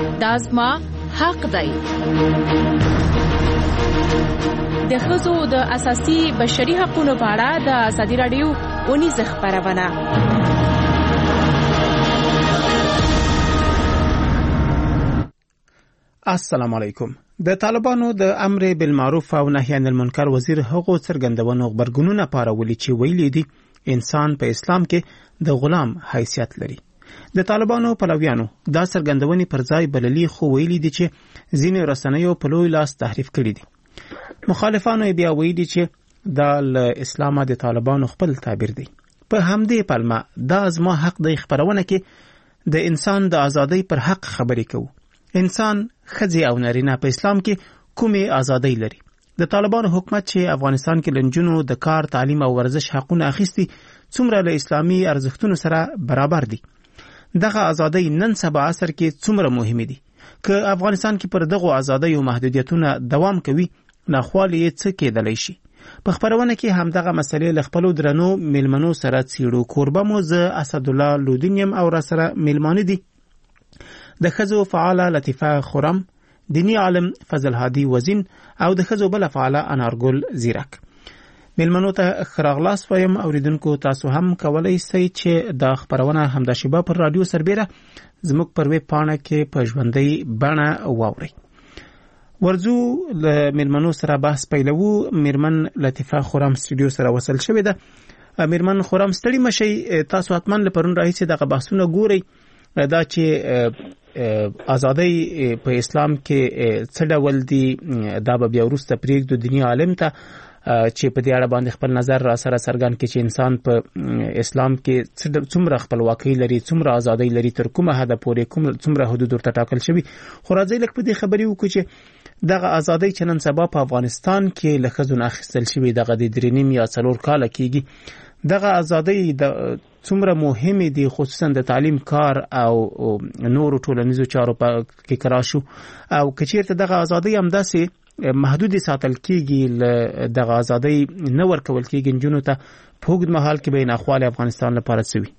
دا زما حق دی. د ښځو د اساسي بشري حقوقو په اړه د ازادي راډیو اونیزه خپرونه. السلام علیکم. د طالبانو د امر بالمعروف او نهی عن المنکر وزیر هغو څرګندونو خبرګونونه پارولي چې ویلي دي انسان په اسلام کې د غلام حیثیت لري. د طالبانو پلویانو دا څرګندونې پر ځای بللي خو ویلي دي چې ځینې رسنیو په لوی لاس تحریف کړي دي. مخالفانو بیا ویلي چې دا له اسلامه د طالبانو خپل تعبیر دی. په همدې پلمه دا زما حق دی خبرونه کې د انسان د ازادۍ پر حق خبرې کوو. انسان ښځې او نارینه په اسلام کې کومې ازادۍ لري؟ د طالبانو حکومت چې افغانستان کې لنجونو د کار، تعلیم او ورزش حقونه اخیستي څومره له اسلامي ارزښتونو سره برابر دي؟ دغه ازادۍ نن سبا عصر کې څومره مهمه دي؟ که افغانستان کې پر دغه ازادۍ او محدودیتونه دوام کوي ناخوالې څه کېدلی شي؟ په خبرونه کې همدغه مسلې له خپلو درنو میلمنو سره څیړو. کوربه مو زه اسدالله لودین یم او را سره میلمانه دي د ښځو فعاله لطیفه خرم، دینی عالم فضل هادي وزین او د ښځو بله فعاله انارګل زیرک. میلمنو ته ښه راغلاست وایم. اوریدونکو تاسو هم کولی شئ چې دا خپرونه همداشبه پر رادیو سربیره زموږ پر ویب پاڼه کې په ژوندۍ بڼه واورئ. ورځو له میلمنو سره بحث پیلوو. میرمن لطیفه خرم سټوډیو سره وصل شوې ده. میرمن خرم ستړي مشئ، تاسو حتما له پرون راهیسې دغه بحثونه ګورئ دا چې ازادۍ په اسلام کې څه ډول دي. دا به بیا وروسته پرېږدو دیني عالم ته چې په دې اړه باندې خپل نظر را سره څرګند کړي چې انسان په اسلام کې څومره خپلواکي لري، څومره ازادۍ لري، تر کومه حده پورې څومره حدود ورته ټاکل شوي. خو راځئ لږ په دې خبرې وکړو چې دغه ازادۍ چې نن سبا په افغانستان کې له ښځو نه اخیستل شوي، دغه د 3.5 یا 4 کاله کېږي، دغه ازادۍ څومره مهمه دي، خصوصا د تعلیم، کار او نورو ټولنیزو چارو کې کراشو، او کچیرته دغه ازادۍ همداسې محدود ساتل کېږي، دغه ازادۍ نه ورکول کېږي نجونو ته، په اوږد مهال کې به ناخوالې افغانستان لپاره څه وي؟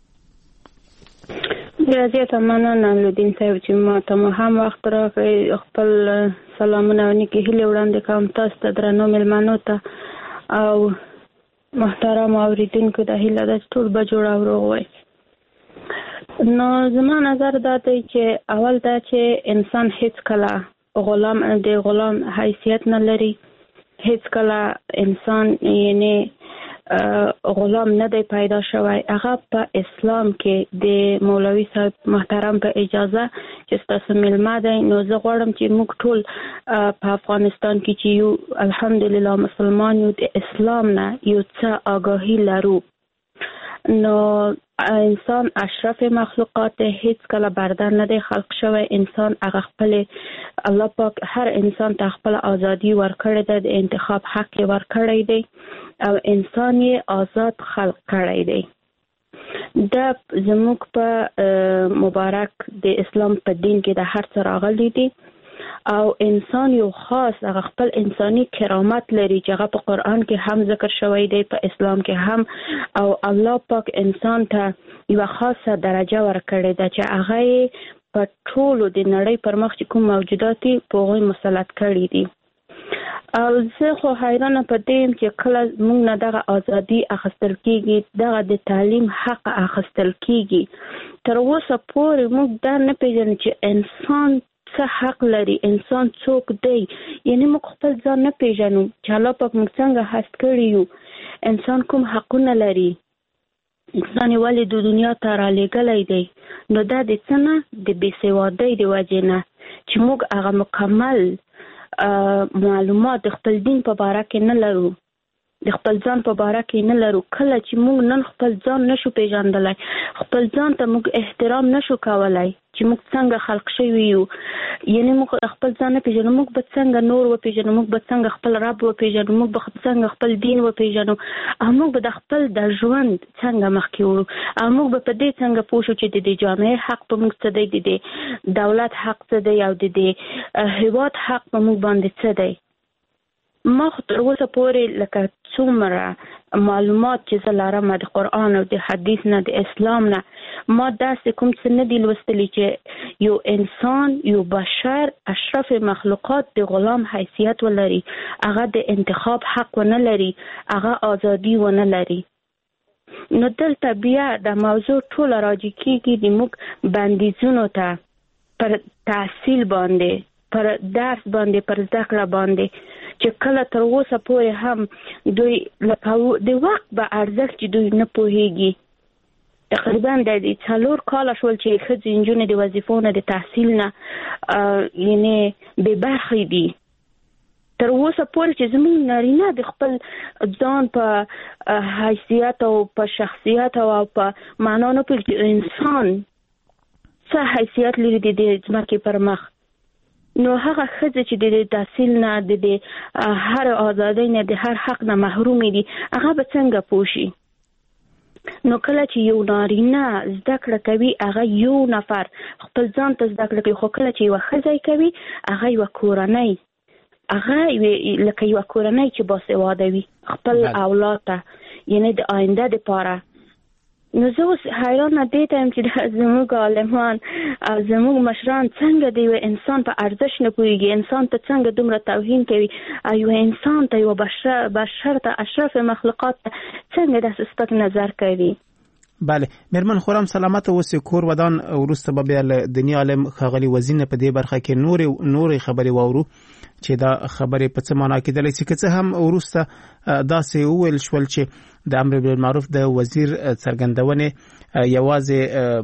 ډېره زیاته مننه لودین صاحب چې ما ته هم وخت راکړی. خپل سلامونه او نیکې هیلې وړاندې کوم تاسو ته، درنو میلمنو ته او محترم اوریدونکو ته هیله ده چې ټول به جوړ او روغ وي. نو زما نظر دا دی چې اول دا چې انسان هیڅ کله د غلام حیثیت نه لري، هیڅ کله انسان یعنی غلام نه دی پیدا شوی. هغه په اسلام کې د مولوی صاحب محترم په اجازه چې تاسو میلمه دی، نو زه غواړم چې موږ ټول په افغانستان کې چې یو الحمدلله مسلمان یو، د اسلام نه یو څه آگاهی لرو. نو انسان اشرف مخلوقات، هیڅ کله بردن نه دی خلق شوی. انسان هغه خپل الله پاک هر انسان ته خپل ازادي ورکړی ده، د انتخاب حق ورکړی دی او انسان یې آزاد خلق کړی دی. دا زموږ په مبارک د اسلام په دین کې د هر څه راغلی دی او انسان یو خاص هغه خپل انساني کرامت لري چې هغه په قرآن کې هم ذکر شوی دی، په اسلام کې هم، او الله پاک انسان ته یو خاصه درجه ورکړی ده چې هغه په ټولو د نړۍ پر مخ چې کوم موجودات په هغوی مسلط کړي دي. او زه خو حیرانه په دې یم چې کله موږ نه دغه ازادي اخیستل کېږي، دغه د تعلیم حق اخیستل کېږي، تر اوسه پورې موږ دا نه پېژنو چې انسان څه حق لري، انسان څوک دی. یعنی موږ خپل ځان نه پېژنو چې الله پاک موږ څنګه هست کړي یو، انسان کوم حقونه لري، انسان ولې د دنیا ته رالیږلی دی. نو دا د څه نه، د بېسوادۍ د وجې نه چې موږ هغه مکمل معلومات د خپل دین په باره کې نه لرو، د خپل ځان په باره کې نه لرو. کله چې موږ نن خپل ځان نشو پیژندلی، خپل ځان ته موږ احترام نشو کولی چې موږ څنګه خلق شوي یو، یعنی موږ خپل ځان نه پیژنو، موږ به څنګه نور وپیژنو، موږ به څنګه خپل رب وپیژنو، موږ به څنګه خپل دین وپیژنو، او موږ به د خپل د ژوند څنګه مخکې وړو، او موږ به په دې څنګه پوه شو چې د دې جامعې حق په موږ څه دی، د دې دولت حق څه دی، او د دې هیواد حق په موږ باندې څه دی. ما خو تر اوسه پورې لکه څومره معلومات چې زه لرم د قرآن او د حدیث نه، د اسلام نه، ما داسې کوم څه نه دي لوستلي چې یو انسان، یو بشر، اشرف مخلوقات د غلام حیثیت ولري، هغه د انتخاب حق ونه لري، هغه ازادي ونه لري. نو دلته بیا د موضوع ټول راجع کیږي د موږ بندیزونو ته، پر تحصیل باندې، پر درس باندې، پر زده کړه باندې، چې کله تر اوسه پورې هم دوی د وخت به ارزښت چې دوی نه پوهیږي. تقریبا د 4 کاله شول چې ښځې نجونې د وظیفو نه، د تحصیل نه یعنې بې برخې دي. تر اوسه پورې چې زموږ نارینه د خپل ځان په حیثیت او په شخصیت او په معنا نه پوهېږي چې انسان څه حیثیت لري د ځمکې پر مخ. نو هغه ښځې چې د تحصیل نه، د هر ازادۍ نه، د هر حق نه محرومې دي، هغه به څنګه پوه شي؟ نو کله چې یو نارینه زده کړه کوي، هغه یو نفر خپل ځان ته زده کړه کوي، خو کله چې یوه ښځه کوي، هغه یوه کورنۍ، هغه لکه یوه کورنۍ چې باسواده وي خپل اولاد ته، یعنې د آینده دپاره. نو زه اوس حیرانه دې ته یم چې زموږ عالمان او زموږ مشران څنګه د یو انسان په ارزښت نه پوهېږي، انسان ته څنګه دومره توهین کوي، او یو انسان ته، یو بشر ته، اشرف مخلوقات ته څنګه داسې سپک نظر کوي. بله مېرمن خورم سلامت اوسې. کور ودان وروسته به بیا له دیني عالم ښاغلي وزیر نه په دې برخه کې نورې خبرې واورو چې دا خبرې په څه معنا کېدلی شي. که څه هم وروسته داسې وویل شول چې د امر بالمعروف د وزیر څرګندونې یوازې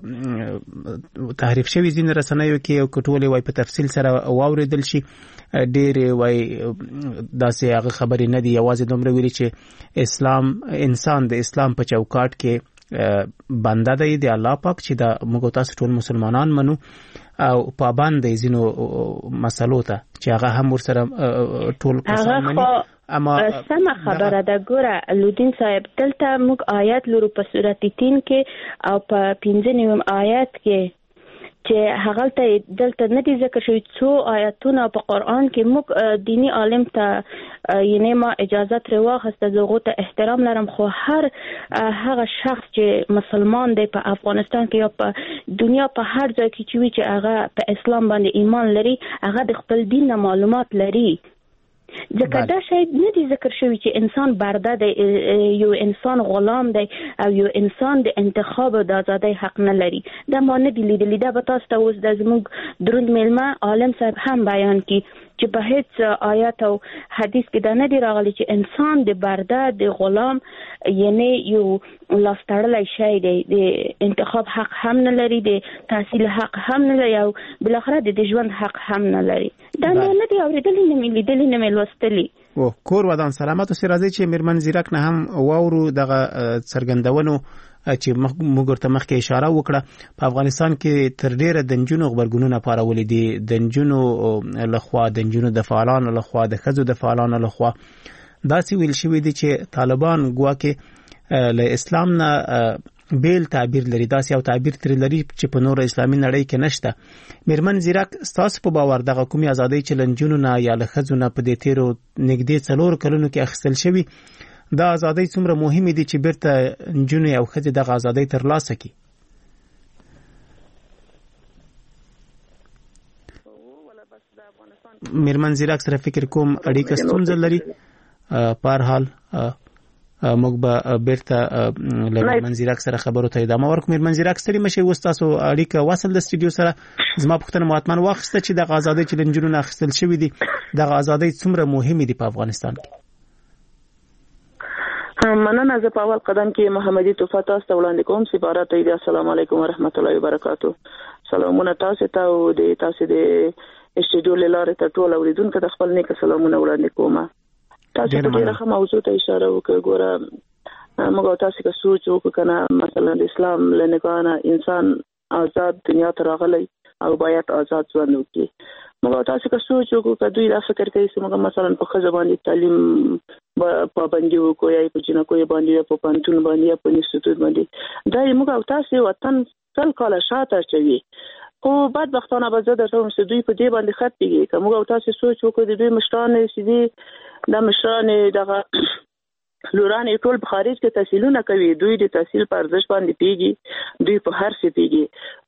تحریف شوي ځینې رسنیو کې او ټولې وای په تفصیل سره واورېدل شي، ډېرې وای داسې هغه خبرې نه دي. یوازې دومره ویلي چې انسان د اسلام په چوکاټ کې بنده دی د الله پاک، چې دا موږ تاسو ټول مسلمانان منو او پابند دی ځینو مسلو ته چې هغه هم ورسره ټول کسان مني. اما سمه خبره ده. ګوره لودین صاحب، دلته موږ آیات لرو په سورت 3 کې او په 15 آیات کې چې هغه دلته نه دي ذکر شوي څو آیاتونه په قرآن کې. موږ دینی عالم ته یعنی ما اجازه ترې واخسته، زه هغو ته احترام لرم، خو هغه شخص چې مسلمان دی په افغانستان کې یا په دنیا په هر ځای کې چې وي چې هغه په اسلام باندې ایمان لري، هغه د خپل دین نه معلومات لري. ځکه دا شی نه دي ذکر شوي چې انسان برده دی، یو انسان غلام دی او یو انسان د انتخاب او د ازادۍ حق نه لري. دا ما نه دي لیدلي. دا به تاسو ته اوس د زموږ دروند میلمه عالم صاحب هم بیان کړي چې په هیڅ آیات او حدیث کې دا نه دی راغلی چې انسان د برده، د غلام، یعنی یو لاستړلی شی دی، د انتخاب حق هم نه لري، د تحصیل حق هم نه لري، او بالاخره د ژوند حق هم نه لري. دا نه دی اورېدلی، نه مې لیدلی، نه مې لوستلی. کور ودان سلامت اوسې. راځئ چې مېرمن زیرک نه هم واورو دغه څرګندونو چې موږ ورته مخکې اشاره وکړه. په افغانستان کې تر ډیره د نجونو غبرګونونه پارولي دي، د نجونو لخوا، د نجونو د فعالانو لخوا، د ښځو د فعالانو لخوا. داسې ویل شوي دي چې طالبان ګواکې له اسلام نه بیل تعبیر لري، داسې یو تعبیر ترې لري چې په نور اسلامي نړۍ کې نشته. مېرمن زیرک، ستاسو په باور دغه کومې ازادۍ چې له نجونو نه یا له ښځو نه په دې تېرو نږدې 4 کلونو کې اخیستل شوي، دا ازادۍ څومره مهمې دي چې بیرته نجونې او ښځې دغه ازادۍ ترلاسه کړي؟ مېرمن زیرک سره فکر کوم اړیکه ستونزه لري. په هر حال موږ به بیرته له مېرمن زیرک سره خبرو ته ادامه ورکړو. مېرمن زیرک ستړي مشئ، اوس تاسو اړیکه وصل د سټوډیو سره. زما پوښتنه مو حتما واخیسته چې دغه ازادۍ چې له نجونو نه اخیستل شوي دي، دغه ازادۍ څومره مهمې دي په افغانستان کې؟ مننه. زه په اول قدم کې محمدي توفه تاسو ته وړاندې کوم. سفارت ته السلام علیکم ورحمت الله وبرکاتو. سلامونه تاسو ته او د تاسو د استډیو لاره ته ټول اوریدونکو ته خپل نیک سلامونه وړاندې کوم. تاسو په ډیره ښه موضوع ته اشاره وکړه. ګوره موږ تاسو که سوچ وکړو کنه، مثلا د اسلام له نگاه نه انسان آزاد دنیا ته راغلی او باید آزاد ژوند وکړي. موږ تاسو که سوچ وکړو که دوی دا فکر کوي چې موږ مثلا په ښځه باندې تعلیم پابندي وکړو یا په جنکو باندې یا په پانتون باندې یا په انسټیټیوټ باندې، دا موږ تاسو وطن 100 کاله شاته اچوي. خو بدبختانه به زه درته وایم چې دوی په دې باندې خط کېږي. که موږ تاسو سوچ وکړو د دوی مشران چې دي، دا مشران دغه لوران ټول په خارج کې تحصیلونه کوي، دوی د تحصیل په ارزښت باندې پیږي، دوی په هر څه پیږي.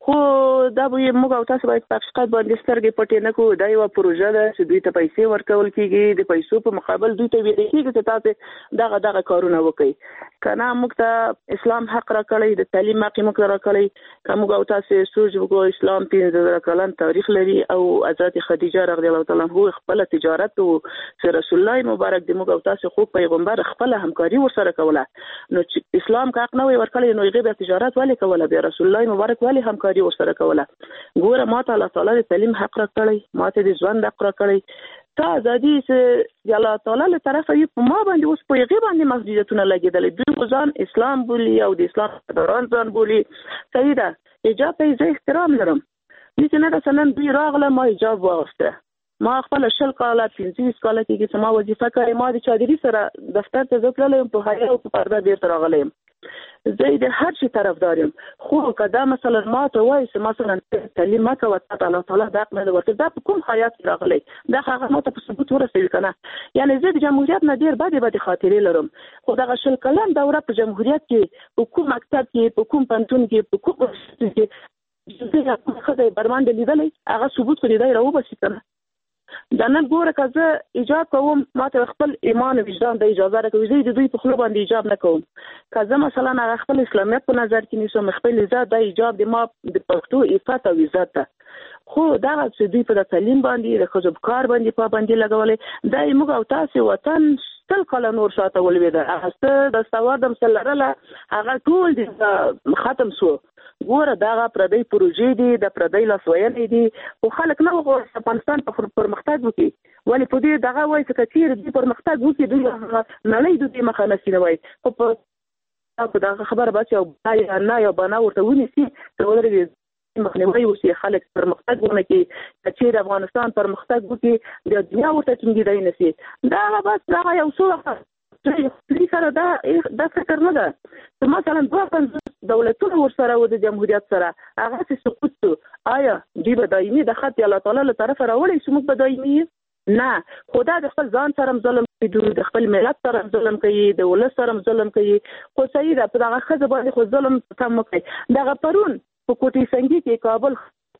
خو دا به موږ او تاسو باید په حقیقت باندې سترګې پټې نه کړو. دا یو پروژه ده چې دوی ته پیسې ورکول کیږي، د پیسو په مقابل دوی ته ویل کیږي چې تاسو دغه کارونه وکړئ. کنه موږ ته اسلام حق راکړی، د تعلیم حق موږ راکړی. کوم او تاسو سوچ وکړو اسلام 15 کلن تاریخ لري او حضرت خدیجه رضی الله تعالی عنها خپل تجارت او رسول الله مبارک د موږ او تاسو خو پیغمبر خپل همکاري ورسره کوله. نو چې اسلام حق نه وي ورکړی نو یې به تجارت ولې کوله، به رسول الله مبارک ولې همکاري ورسره کوله. ګوره ماته الله تعالی د تعلیم حق راکړی، ماته د ژوند حق راکړی. تا ازادي چې الله تعالی له طرفه یې په ما باندې اوس په یغه باندې مسجدونه لګیدل، دوی ځان اسلام بولي او د اسلام دران ځان بولي. صحیح ده، حجاب ته زه احترام لرم. چې نه مثلا دوی راغله ما حجاب واغسته، ما خپل 20 کاله 15 کاله کې چې ما وظیفه کوي، ما د چادري سره دفتر ته ځتلم په حیا او په پرده بیرته راغلم. زه د هر شي طرفدار یم. خو کدا مثلا ما ته وایي چې مثلا تعلیم ما کوي ته الله تعالی دا حق نه ورته، دا په کوم حیات راغلی، دا هغه ما ته په ثبوت ورسوي کنه. یعنی زه د جمهوریت نه ډیر بده خاطرې لرم. خو دا 20 کلن دوره په جمهوریت کې په کوم مکتب کې، په کوم پنتون کې، په کوم کې چې خدای برمان د لیدلې هغه ثبوت کړی دی راو بس کنه. دا نه ګوره که زه ایجاب کوم ما ته خپل ایمان او وجدان د اجازه راکوي، زه د دوی په خپل باندې ایجاب نه کوم. که زه مثلا هغه خپل اسلامیت په نظر کې نیسم، خپل عزت د ایجاب د ما د پښتو عفت او عزت ده. خو دا چې دوی په تعلیم باندې د ښځو په کار باندې پابندي لګولې، دا موږ او تاسو وطن 100 کاله نور شاته ولوېده. هغه د سواد مسلره هغه ټول ختم شو. ګوره دا پردی پروژې دي، د پردی لاسوهنې دي، خو خلک نه غواړي افغانستان په پرمختګ وکړي. ولې په دې دغه وایي چې کثیر دې پرمختګ وکړي دوی نړۍ دوی مخه نشي وایي. خو په دغه خبره بچ او نه یو بنا ورته ونیسي چې ولري مخنیوي وشي، خلک پرمختګ ونه کړي، چې افغانستان پرمختګ وکړي د دنیا ورته څنګه دی نشي. دا بس دا یو څه دې سره دا فکر نه ده چې مثلا 2 دولتونه ورسره و د جمهوریت سره هغه څه سقوط شو. آیا دوی به دایمي د خط الله تعالی له طرفه راوړي چې موږ به دایمي نه؟ خدا د خپل ځان سره ظلم کوي، د خپل ملت سره ظلم کوي، د ولس سره ظلم کوي. خو صحیح ده په دغه خزه باندې خو ظلم کم کوي. دغه پرون په کوټي سنگي کې کابل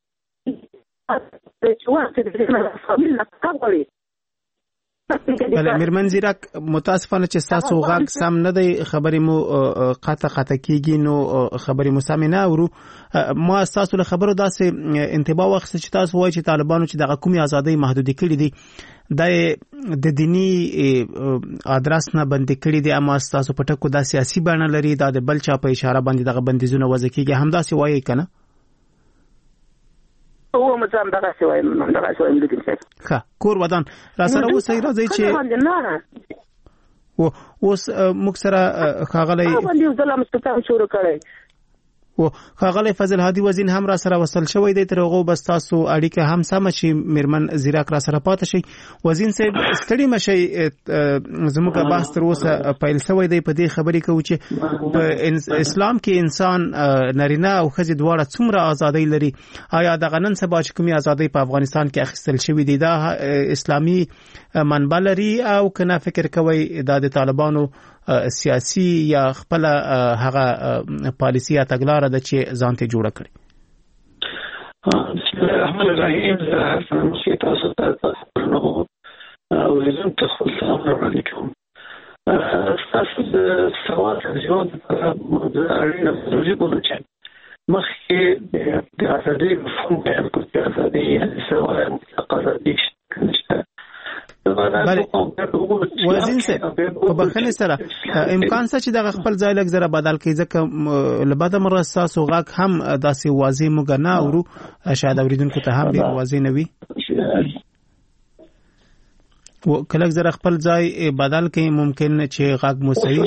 چې واسه د فامیل نه کاوړي. بله میرمن زیرک، متاسفانه چې تاسو غږ سم نه دی، خبرې مو قطع کیږي، نو خبرې مو سم نه اورو. ما تاسو له خبرو داسې انتباه واخیسته چې تاسو وایي چې طالبانو چې دغه کومې ازادۍ محدودې کړي دي د دینی ادرس نه بندي کړي دي، اما تاسو په ټکو دا سیاسي بڼه لري، دا د بل چا په اشاره باندې دغه بندیزونه وضع کیږي، همداسې وایي کنه؟ هو مزام دغه سویم لیکن څه کور ودان را سره اوسې راځي چې اوس موږ سره خاغلی باندې ظلم ستاسو شروع کړی و خاغلی فضل هادي وزین هم را سره وصل شوی دی، تر هغه بس تاسو اړیکه هم سم شي میرمن زیرک را سره پاتې شي. وزین صاحب ستړي مشي، زموږه بحث تر اوسه پیل شوی دی، په دې خبرې کوي چې په اسلام کې انسان نارینه او ښځې دواړه څومره ازادۍ لري. آیا د غنن سبا چې کومي ازادۍ په افغانستان کې اخیستل شوې دي دا اسلامي منبع لري او کنه فکر کوي دا د طالبانو سیاسي یا خپل هغه پالیسي یا تګلاره ده چې ځان ته جوړه کړي؟ بسم الله الرحمن الرحیم. زه مسیح تاسو ته او زم تخصص سلام علیکم. تاسو د سوال ځواب د اړینه ضروري بولم چې مخکې د ازادۍ مفهوم بیان کړو چې ازادۍ یعنې سوال مطلق ازادي نشته. وزین صاحب په بخښنې سره امکان څه چې د خپل ځای لږ زره بدل کړي، ځکه له بعده مرسته تاسو غږ هم داسې واضح موږ نه اورو، شاید اوریدونکو ته هم ډېر واضح نه وي. که لږ زره خپل ځای بدل کړي ممکن چې غږ مو صحیح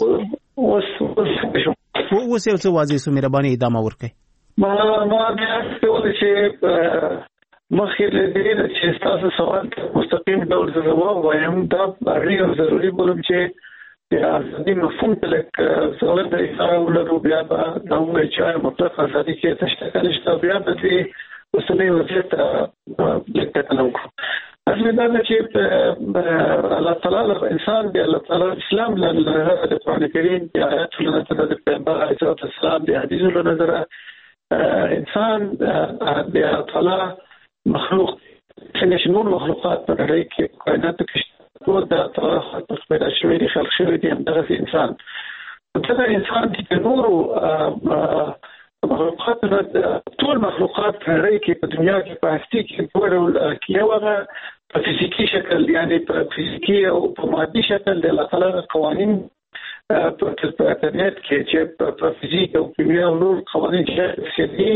اوس یو څه واضح سو، مهرباني ادامه ورکړئ. ما بیا څه چې مخکې له دې چې تاسو سوال مستقیم ډول جواب وایم، دا اړین او ضروري بولم چې د ازادي مفهوم ته لکه څنګه د اشاره ولرو، بیا به دا موږ چې مطلق ازادي کې تشکیل نشته، بیا به دې اوسنۍ وضعیت لکه تلونکو اصل دا چې الله تعالی انسان دی، الله تعالی اسلام له قرآن کریم دی، آیات له نظر د پیغمبر علیه السلام دی، حدیث له نظر انسان د الله تعالی مخلوق څنګه نور مخلوقات په اړه کې کائنات کې ټول د تعالی پیدا شوی دي خلق شوی دي دغه انسان دا انسان چې نور مخلوقات ټول مخلوقات په اړه کې په دنیا کې په هستی کې ټول کیوغه په فزیکی شکل یعنی په فزیکی او په مادي شکل د الله تعالی قوانین په طبیعت کې چې په فزیک او کیمیا او نور قوانین چې دي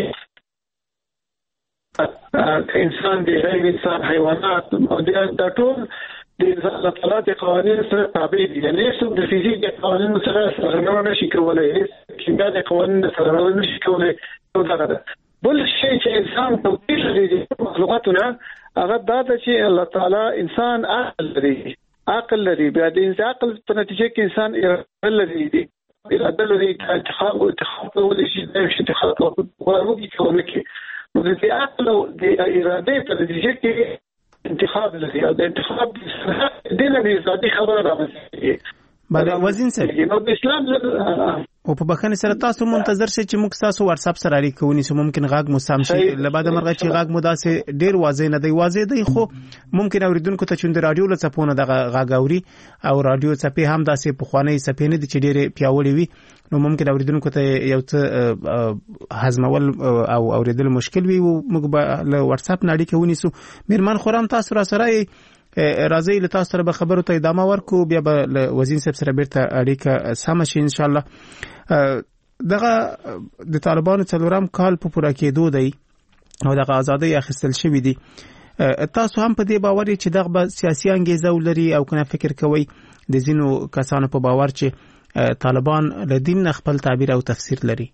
انسان دی غیر انسان حیوانات او دا ټول د الله تعالی د قوانینو سره تابع دي یعنی څو د فزیک د قوانینو سره سره نشي کولای کیمیا د قوانینو سره نشي کولای دا ده بل شي چې انسان توپیر لري د مخلوقاتونه هغه دا چې الله تعالی انسان عقل لري بیا د انسان عقل په نتیجه کې انسان اراده لري دي اراده لري انتخاب ولې شي د انتخاب ورغوږي کوي نو د عقل او د اراده په نتیجه کې انتخاب لري او د انتخاب د نه ذاتي خبره راځي بله وزین صاحب نو د اسلام او په بخښنې سره تاسو منتظر شئ چې موږ تاسو واتس اپ سره اړیکه ونیسو ممکن غاګ مو سم شي لبعد مرغه چې غاګ مو داسې ډیر واضح نه دی واضح دی خو ممکن اوریدونکو ته چې د رادیو له څپونه د غاګ اوري او رادیو څپې هم داسې په خواني څپې نه دي چې ډیر پیاوړي وي نو ممکن اوریدونکو ته یو څه هضمول او اوریدل مشکل وي او موږ به له واتس اپ نه اړیکه ونیسو میرمن خورم تاسو را سره راځي له تاسو سره به خبرو ته ادامه ورکو بیا به وزین صاحب سره بیرته اړیکه سم شي ان شاء الله دغه د طالبانو څلورم کال په پوره کېدو دی او دغه ازادي اخیستل شوې دي تاسو هم په دې باور چې دغه سیاسي انګیزه ولري او کنه فکر کوي د زینو کسانو په باور چې طالبان له دین خپل تعبیر او تفسیر لري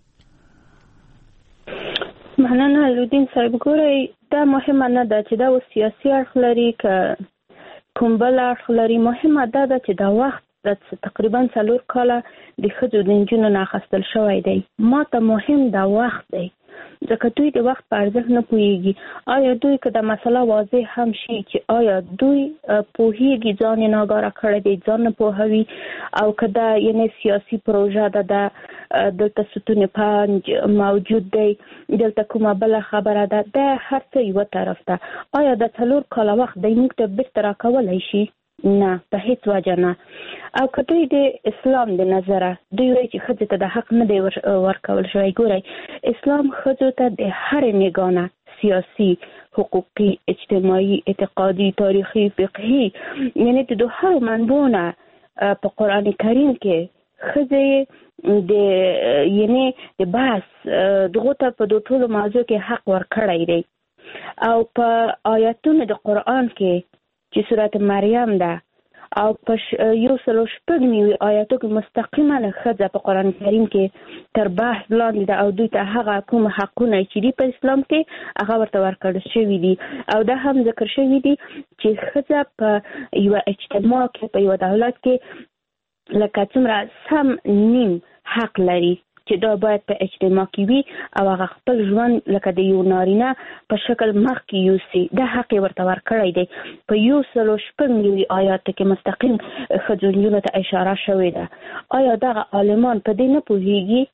مننه لودین صاحب ګورئ دا مهمه نه ده چې دا سیاسي اړخ لري که کوم بل اړخ لري مهمه ده چې دا وخت تقریبا 4 کاله د ښځو د نجونو نه اخیستل شوی دی ما ته مهم دا وخت دی ځکه دوی د وخت په ارزښت نه پوهیږي آیا دوی که دا مسله واضح هم شي چې آیا دوی پوهیږي ځان یې ناګاره کړی دی ځان نه پوهوي او که دا یعنی سیاسي پروژه ده دلته ستون 5 موجود دی دلته کومه بله خبره ده د هر څه یوه طرف ده آیا د 4 کاله وخت دی موږ ته بیرته راکولی شي نه په هیڅ وجه نه او که دوی د اسلام د نظره دوی وایي چې ښځې ته د حق نه دی ورکول شوی ګورئ اسلام ښځو ته د هرې نګانه سیاسي حقوقي اجتماعي اعتقادي تاریخي فقهي یعنی د هر منبونه په قرآن کریم کې ښځې د یعنی د بحث دغه ته په دوه ټولو موضوع کې حق ورکړی دی او په آیاتونو د قرآن کې چې سورت مریم ده او په 106 آیاتو کې مستقیما ښځه په قرآن کریم کې تر بحث لاندې ده او دوی ته هغه کوم حقونه چې دي په اسلام کې هغه ورته ورکړل شوي دي او دا هم ذکر شوي دي چې ښځه په یو اجتماع کې په یو دولت کې لکه څومره سم نیم حق لري چې دا باید په اجتماع کې وي او هغه خپل ژوند لکه د یو نارینه په شکل مخکې یوسي دا حق یې ورته ورکړی دی په 106 آیات کې مستقیم ښځو نجونو ته اشاره شوې ده آیا دغه عالمان په دې نه پوهیږي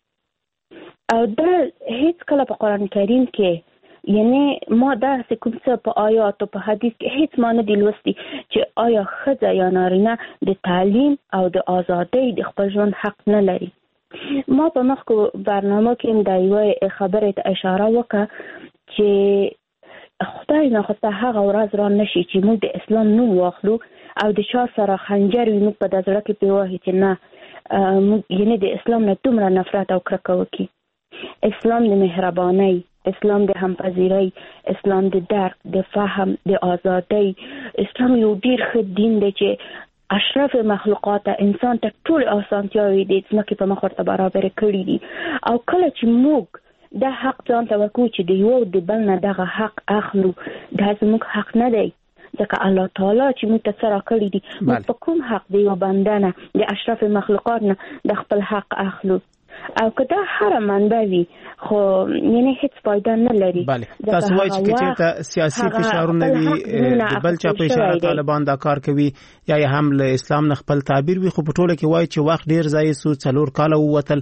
او دا هیڅ کله په قرآن کریم کې یعنی ما داسې کوم څه په آیات او په حدیث کې هیڅ ما نه دي لوستي چې آیا ښځه یا نارینه د تعلیم او د ازادۍ د خپل ژوند حق نه لري ما په مخکې برنامه کې د یوې خبرې ته اشاره وکړه چې خدای ناخواسته هغه ورځ را نشي چې موږ د اسلام نوم واخلو او د چا سره خنجر وي موږ په د زړه کې پرې وهي چې نه موږ یعنې د اسلام نه دومره نفرت او کرکه وکړي اسلام د مهربانۍ اسلام د همپذیرۍ اسلام د درک د فهم د ازادۍ اسلام یو ډیر ښه دین دی چې اشرف مخلوقات انسان ته ټول اسانتیاوې دي ځمکې په مخ ورته برابر کړي دي او کله چې موږ دا حق ځان ته ورکوو چې د یو د بل نه دغه حق اخلو دا زموږ حق نه دی ځکه الله تعالی چې موږ ته څه راکړي دي موږ په کوم حق د یو بنده نه د اشرف مخلوقات نه د خپل حق اخلو او که دا هر منبع وي خو یعنی هیڅ فایده نه لري بله تاسو وایئ چې چېرته سیاسي فشارونه وي د بل چا په اشاره طالبان دا کار کوي یا هم له اسلام نه خپل تعبیر وي خو په ټوله کې وایي چې وخت ډیر ځای سو 4 کاله ووتل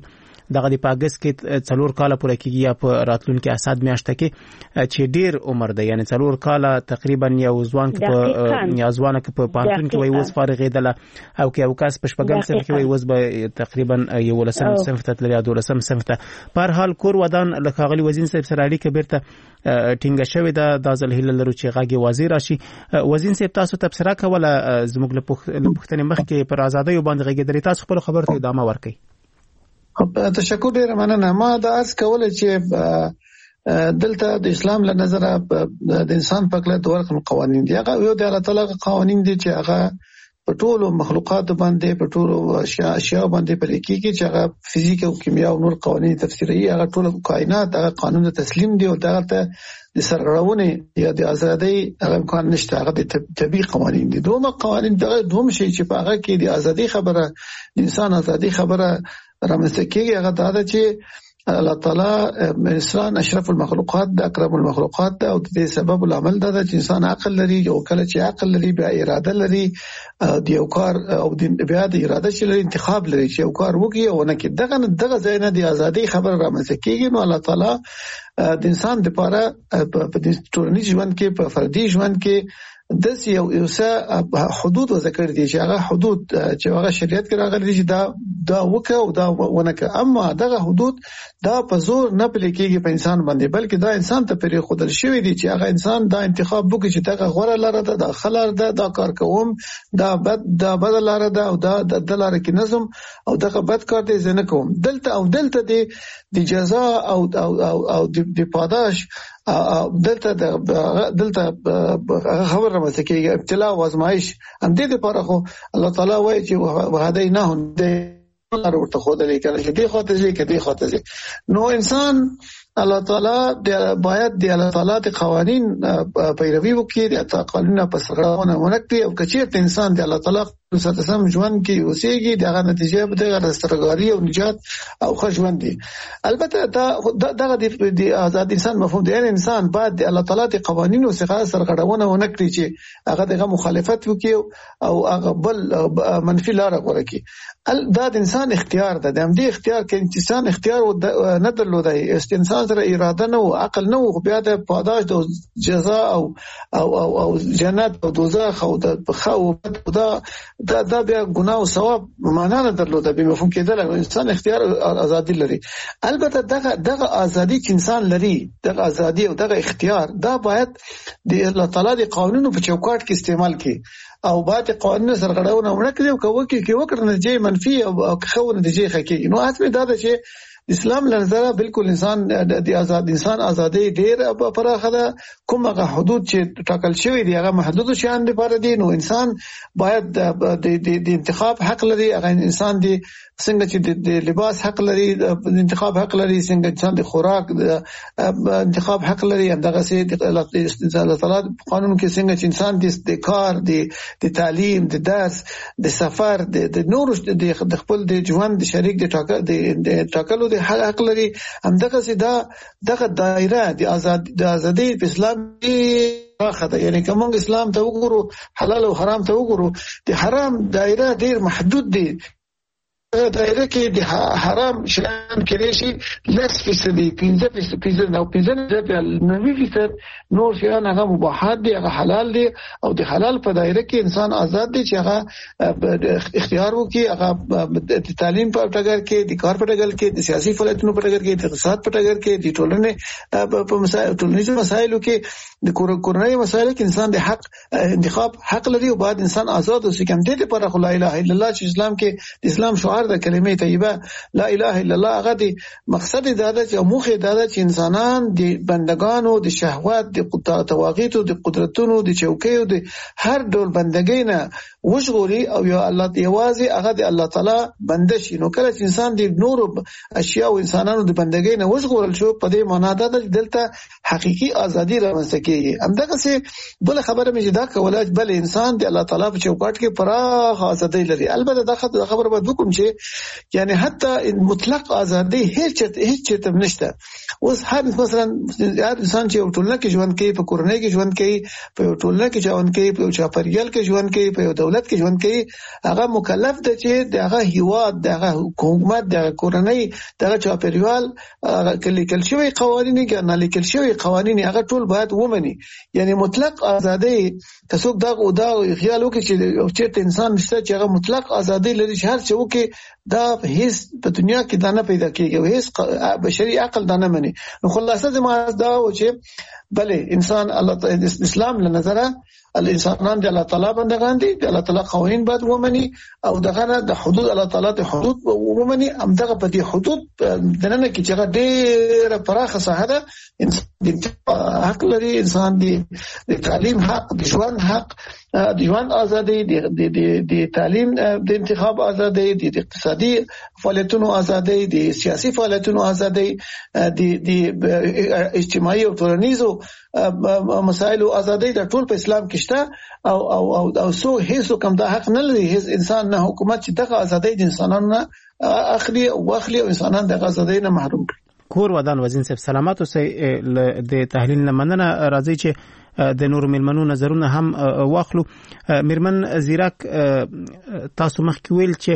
دغه د اگست کې 4 کال پوره کیږي یا په راتلونکي اساد میاشت کې چې ډیر عمر ده، یعنی 4 کال تقریبا یو ځوان کې په پانتون کې وای وس فارغېدل او کې اوکاس په شپږم صنف کې وای وس به تقریبا یو لسم صنف ته تللی یا دولسم صنف ته. په هر حال کور ودان لکاغلی وزین صاحب سره اړیکه بیرته ټینګه شوې ده. د ځل هیله لرو چې غاګي وزیر راشي. وزین صاحب تاسو تبصره کوله زموږ له پښتنې مخ کې پر ازادۍ باندې غږی درې، تاسو خپل خبر ته ادامه ورکړئ. تشکر ډیر مننه. ما دا عرض کوله چې دلته د اسلام له نظره د انسان په کله دوه رقم قوانین دي. هغه یو د الله تعالی قوانین دي چې هغه په ټولو مخلوقات باندې په ټولو اشیاء باندې پرې کیږي چې هغه فزیک او کیمیا او نور قوانین تفسیري، هغه ټول کائنات هغه قانون تسلیم دي او دغه ته د سرغړونې یا د ازادۍ هغه امکان نشته. هغه د طبيعي قوانین دي. دوه قوانین دغه دوم شي چې په هغه کې د ازادۍ خبره، انسان ازادۍ خبره رامنځته کیږي. هغه دا ده چې الله تعالی انسان اشرف المخلوقات د اکرم المخلوقات ده او د دې سبب العمل ده چې انسان عقل لري او کله چې عقل لري بیا اراده لري د یو کار او د بیا د اراده چې لري انتخاب لري چې یو کار وکړي او نه کې دغه ځای نه د ازادۍ خبره رامنځته کیږي. نو الله تعالی د انسان لپاره په ټولنیز ژوند کې په فردي ژوند کې د یو حدود وذکر دي چې هغه حدود چې هغه شریعت کې راغلي دي چې دا وکه او دا ونکه، اما دغه حدود دا په زور نه پلي کېږي په انسان باندې، بلکې دا انسان ته پرې خودل شوی دي چې هغه انسان دا انتخاب وکړي چې دغه غوړه لاره ده، دا خلار ده، دا کار کوم، دا بدل لاره ده او دا د لاره کې نظم او دغه بد کار دی زنه کوم. دلته د جزا او د پاداش دلته خبر رامنځته کېږي، ابتلا او ازمایش. هم دې لپاره خو الله تعالی وایي چې وهدیناه د لار ورته خودلې کړي چې دې خاطر کې دې خاطر. نو انسان الله تعالی باید د الله تعالی د قوانین پیروي وکړي، د قانون په سرغړونه ونکړي او کچېرته انسان د الله تعالی سره سم ژوند کې اوسېږي دغه نتیجه به د رستګاری او نجات او ښه ژوند دي. البته دغه د آزاد انسان مفهوم دی. انسان باید د الله تعالی د قوانینو څخه سرغړونه ونکړي چې هغه دغه مخالفت وکړي او هغه بل منفي لار غوره کړي. دا د انسان اختیار ده. د همدې اختیار کې انسان اختیار نه درلودای، انسان سره اراده نه او عقل نه او بیا د پاداش د جزا او جنت او دوزخ او د بخاو دا بیا ګناه او ثواب معنا نه درلوده. به مفهوم کېدل انسان اختیار او ازادي لري. البته دغه ازادي چې انسان لري، دغه ازادي او دغه اختیار دا باید د الله تعالی د قانونو په چوکاټ کې استعمال کړي او باید قانون سرغړونه ونکړي او کوي نتیجه منفي او خو نتیجه حقيقي. نو اته دا ده چې اسلام لنظره بالکل انسان د آزاد انسان ازادي ډیر پراخه ده. کومه حدود چې ټاکل شوی دی هغه محدود شان دي پر دي. نو انسان باید د انتخاب حق لري. هغه انسان دی څنګه چې د لباس حق لري، د انتخاب حق لري، څنګه انسان د خوراک انتخاب حق لري. همدغه سي د الله تعالی قانون کې څنګه چې انسان د کار، د تعلیم، د درس، د سفر، د نور د خپل د ژوند د شریک د ټاکلو د حق لري. همدغه سي دغه دایره د ازادي په اسلام راخه ده. یعنی کوم اسلام ته وګورو، حلال او حرام ته وګورو، د حرام دایره ډیر محدود دي. دایره کې د حرام شیان کې شي لس فیصدي 15% او 90% نور شیان هغه مباحات دي، هغه حلال دي. او د حلال په دایره کې انسان آزاد دي چې هغه اختیار وکړي، هغه د تعلیم په ټاګر کې، د کار په ټاګر کې، د سیاسي فعالیتونو په ټاګر کې، د اقتصاد په ټاګر کې، د ټولنې په ټولنیزو مسایلو کې، د کورنۍ مسایلو کې انسان د حق انتخاب حق لري او باید انسان آزاد اوسي. کوم دې لپاره لا اله الا الله چې اسلام کې د اسلام شعار د کلمې طیبه لا اله الا الله هغه دی مقصد دا ده چې موخه دا ده چې انسانان د بندگانو د شهوات، د تواغیت او د قدرتونو د چوکیو د هر ډول بندګۍ نه وشغوري او یا الله یوازې هغه د الله تعالی بنده شي. نو کله چې انسان د نورو اشیاء او انسانانو د بندګۍ نه وشغورل شو، په دې معنا دا ده چې دلته حقيقي ازادي رامنځته کیږي. همدغه څه بل خبره مې دا کوله چې بل انسان د الله تعالی په چوکاټ کې پراخ ازادي لري. البته دا خبره به وکم چې یعنی حتی مطلق ازادي هیڅ چاته نشته. اوس هر مثلا هر انسان چې ټولنه کې ژوند کوي، په کورنۍ کې ژوند کوي، په ټولنه کې ژوند کوي، په چاپیریال کې ژوند کوي، په دولت کې ژوند کوي هغه مکلف دی چې دغه هیواد دغه حکومت دغه کورنۍ دغه چاپیریال لیکل شوی قوانین کې نه لیکل شوی قوانین هغه ټول باید ومني. یعنی مطلق ازادي کڅوک دا خیال وکړي چې انسان نشته چې هغه مطلق ازادي لري چې هر څه وکړي دا هیڅ په دنیا کې دانه پیدا کیږي او هیڅ بشري عقل دانه مني. نو خلاصه زما دا و چې بله انسان الله اسلام له نظره الانسانان د الله تعالی بندگان دي، د الله تعالی قوانین باید ومني او دغه د حدود الله تعالی د حدود ومني. همدغه په دې حدود دنه کې چې ډېر پراخه ساحه ده، انسان حق لري، انسان د تعلیم حق، د ژوند حق، د ژوند ازادي، د تعلیم د انتخاب ازادي، د اقتصادي فعالیتونو ازادي، د سیاسي فعالیتونو ازادي، د اجتماعي او ټولنیزو مسایلو ازادي د ټول په اسلام کې شته او سو هیڅ کوم دا حق نه لري هیڅ انسان نه حکومت چې دغه ازادي د انسانانو اخلي او انسانان دغه ازادي نه محروم کړي. کور ودان وزین صاحب سلامات اوسئ. د تحلیل نه مننه راځي چې د نور ملمنو نظرونه هم واخلو. میرمن زیرک تاسو مخکې ویل چې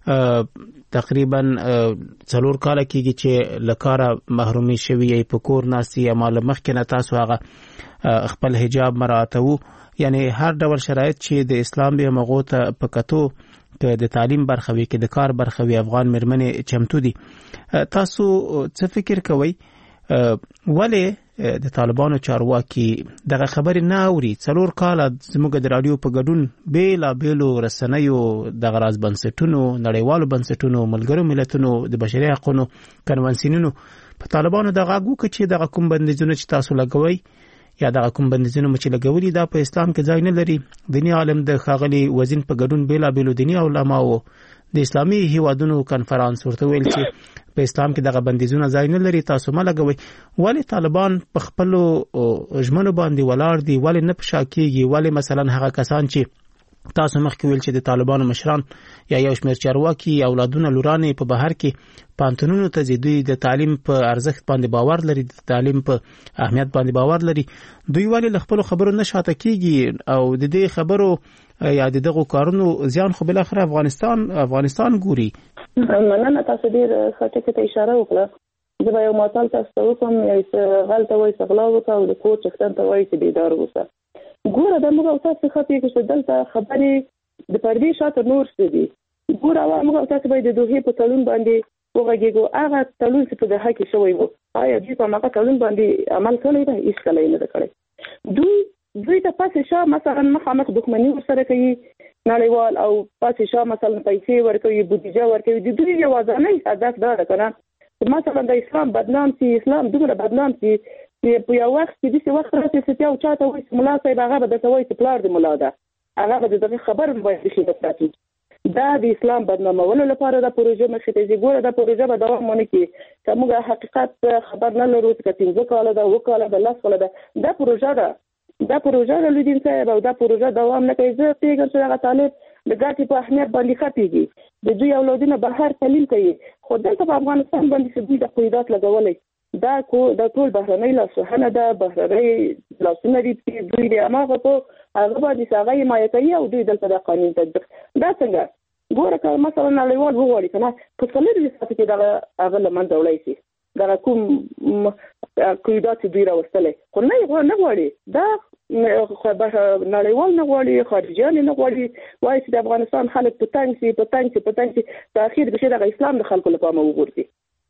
تقریبا 4 کال کېږي چې لکاره محرومي شوی په کور ناسي عمل مخکې نه تاسو هغه خپل حجاب مراعاتو، یعنی هر ډول شرایط چې د اسلام به مغوته پکاتو که د تعلیم برخه وي، که د کار برخه وي، افغان میرمنې چمتو دي. تاسو څه فکر کوئ ولې د طالبانو چارواکي دغه خبرې نه اوري؟ 4 کال زموږ د رادیو په ګډون بیلابیلو رسنیو دغه راز بنسټونو، نړیوالو بنسټونو، ملګرو ملتونو، د بشري حقوقو کنوانسیونونو په طالبانو دغه غوښتنه چې دغه کوم بندیزونه چې تاسو لګوي یا دغه کوم بندیزونه چې لګولي دا په اسلام کې ځای نه لري. دیني عالم د ښاغلي وزین په ګډون بیلابیلو دیني علماو د اسلامي هیوادونو کنفرانس ورته ویل چې په اسلام کې دغه بندیزونه ځای نه لري، تاسو ما لګوي. ولې طالبان په خپل ژمنو باندې ولاړ دي؟ ولې نه پښا کېږي؟ ولې مثلا هغه کسان چې تاسو مخکې ویل چې د طالبانو مشران یا یو شمېر چارواکي اولادونه لورانې په بهر کې پانتونونو ته ځي، دوی د تعلیم په ارزښت باندې باور لري، د تعلیم په اهمیت باندې باور لري، دوی ولې له خپل خبرو نه شاته کېږي او د دې خبرو یا دغه کارونو زیان خو بل اخر افغانستان ګوري؟ مننه، تاسو ډیر ښه ته اشاره وکړه. زه به یو ماته تاسو کوم یو غلطه وایي څغلا وکړه او د کور چختن ته وایي چې بیدار اوسه. ګوره د موږ تاسو خاطر کې چې دلته خبرې د پردي شاته نور څه دي. ګوره موږ تاسو باید د دوه په تلون باندې وګورئ هغه تلون چې په دغه کې شوی وو، آیا دې په هغه تلون باندې عمل کړی دی؟ هیڅ کله نه کړی. دوی ته پاسې شاه مثلا مخامخ دښمنی ورسره کوي نړیوال او پاسې شاه مثلا پیسې ورکوي، بودیجه ورکوي. د دوی یوازینی هدف دا ده کنه مثلا د اسلام بدنام سي، اسلام دومره بدنام سي په یو وخت کې د څه وخت راځي چې یو چاته وایي مولا صاحب هغه به د توي پلار د مولا ده، هغه به د خبر باید شي د پاتې. دا د اسلام بدنامولو لپاره د پروژه مخې ته ځي. ګوره د پروژه به دوام ونه کړي چې موږ حقیقت خبر نه لرو چې 15 کال ده، 2 کال ده، 10 کال ده. دا پروژه د لودین صاحب او دا پروژه دوام نه کوي. زه پیغام چې هغه طالب د ګټې په اهمیت باندې خپيږي، د دوی اولادونه بهر تعلیم کوي، خو دلته په افغانستان باندې چې دوی د قیادت لګولې دا ټول بهرنۍ لاسوهنه ده، بهرنۍ لاسونه دي چې دوی د هغه په هغه باندې څنګه حمایت کوي او دوی دلته د قانون تطبیق. دا څنګه ګوره که مثلا نړیوال وغواړي کنه په څلور وساتې کې دا هغه لمنځه وړي شي دا کوم قیادت دوی راوستلې، خو نه غواړي دا نړیوال نه غواړي، خارجيان نه غواړي، وایي چې د افغانستان خلک په تنګ سي په اخر کې د اسلام د خلکو لپاره وګوري.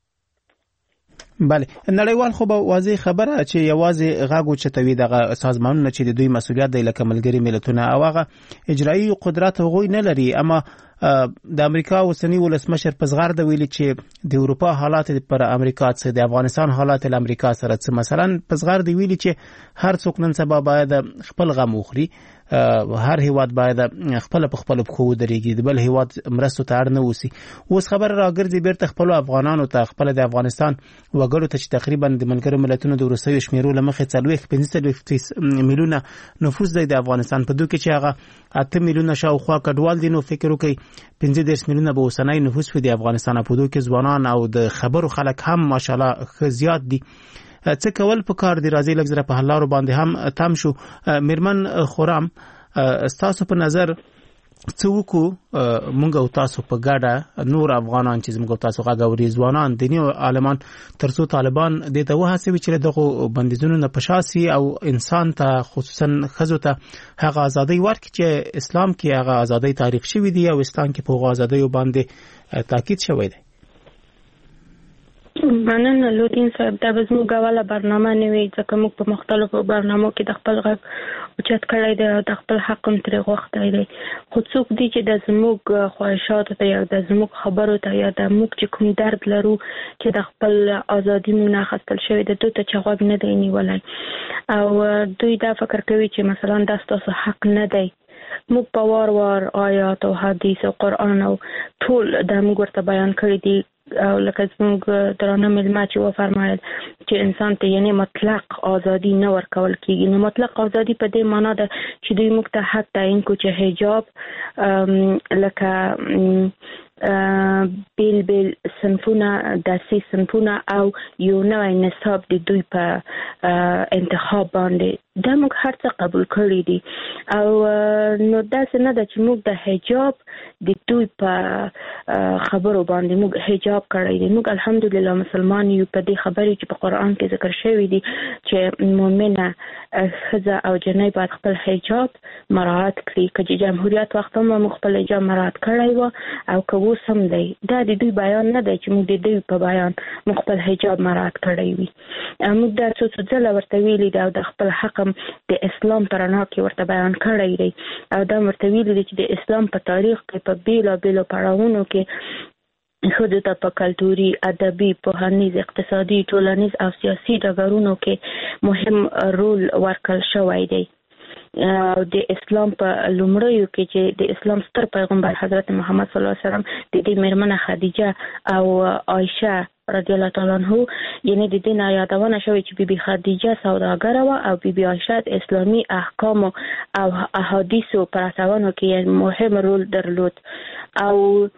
بله، نړیوال خو به واضح خبره چې یوازې غاګو چتوي دغه سازمانونه چې د دوی مسولیت دی لکه ملګری ملتونه او هغه اجرایی قدرت هغوی نه لري. اما د امریکا اوسنی ولسمشر په زغرد ویلي چې د اروپا حالات پر امریکا څخه د افغانستان حالات له امریکا سره څه مثلا په زغرد ویلي چې هر څوک نن سبا باید خپل غم وخوري، هر هیواد باید خپل په خپل خو درېږي، د بل هیواد مرستو ته اړ نه وسی. اوس خبر راګرځي بیرته خپل افغانانو ته، خپل د افغانستان وګړو ته چې تقریبا د ملګرو ملتونو د روسي شمیرو لمخې 45 میلیونه نفوس دی د افغانستان په دوی کې چې هغه 8 میلیونه شاوخوا کډوال دي. نو فکر وکړئ 15 میلیونه به اوسنۍ نفوس په د افغانستان په دوی کې ځوانان او د خبرو خلک هم ماشاءالله زیات دي. څه کول په کار دی؟ راځي لږ زره په حلارو باندې هم تم شو. میرمن خورم، تاسو په نظر څه وکړو موږ او تاسو په ګډه نور افغانان چې موږ او تاسو غاوري ځوانان دیني عالمان ترڅو طالبان د ته وهڅوي چې دغه بندیزونو نه پشاسي او انسان ته خصوصا خزو ته هغه ازادي ورکړي چې اسلام کې هغه ازادي تاریخ شوی دی او اسلام کې په ازادي باندې تاکید شوی دی. مننه لودین صاحب، دا به زموږ اوله برنامه نه وي ځکه موږ په مختلفو برنامو کې د خپل غږ اوچت کړی دی او د خپل حق هم ترې غوښتی دی، خو څوک دي چې د زموږ خواهشاتو ته یا د زموږ خبرو ته یا د موږ چې کوم درد لرو چې د خپل ازادي مو نه اخیستل شوی دی دوی ته چې غوږ نه دی نیولی او دوی دا فکر کوي چې مثلا دا ستاسو حق نه دی. موږ په وار آیات او حدیث او قرآن او ټول دا موږ ورته بیان کړی دي او لکه زموږ درانه مېلمه چې وفرمایل چې انسان ته یعنی مطلق ازادي نه ورکول کیږي. نو مطلق ازادي په دې معنا ده چې دوی موږ ته حق تعیین کو چې حجاب لکه بیل صنفونه داسې صنفونه او یو نوی نصاب د دوی په انتخاب باندې دا موږ هر څه قبول کړی دي او نو داسې نه ده چې موږ د حجاب د دوی په خبرو باندې موږ حجاب کړی دی. موږ الحمدلله مسلمان یو په دې خبرې چې په قرآن کې ذکر شوی دی چې مؤمنه ښځه او جنۍ باید خپل حجاب مراعات کړي. که چې جمهوریت وخت هم موږ خپل حجاب مراعات کړی و او که اوس هم دی، دا د دوی بیان نه دی چې موږ د دوی په بیان موږ خپل حجاب مراعات کړی وي. موږ دا څو ځله ورته ویلي دی او د خپل حق د اسلام په رڼا کې ورته بیان کړی دی او دا ورته ویلي دی چې د اسلام په تاریخ کې په بیلابیلو پړاوونو کې ښځو ته په کلتوري، ادبي، پوهنیز، اقتصادي، ټولنیز او سیاسي ډګرونو کې مهم رول ورکړل شوی دی. د اسلام په لومړیو کې چې د اسلام ستر پیغمبر حضرت محمد صلی الله علیه وسلم د دې مېرمنه خدیجه او عایشه رضی الله تعالی عنها یعنی د دې نه یادونه شوې چې بیبي خدیجه سوداګره و او بیبي عایشه اسلامي احکام او احادیثو پر اساسونو کې مهم رول درلود او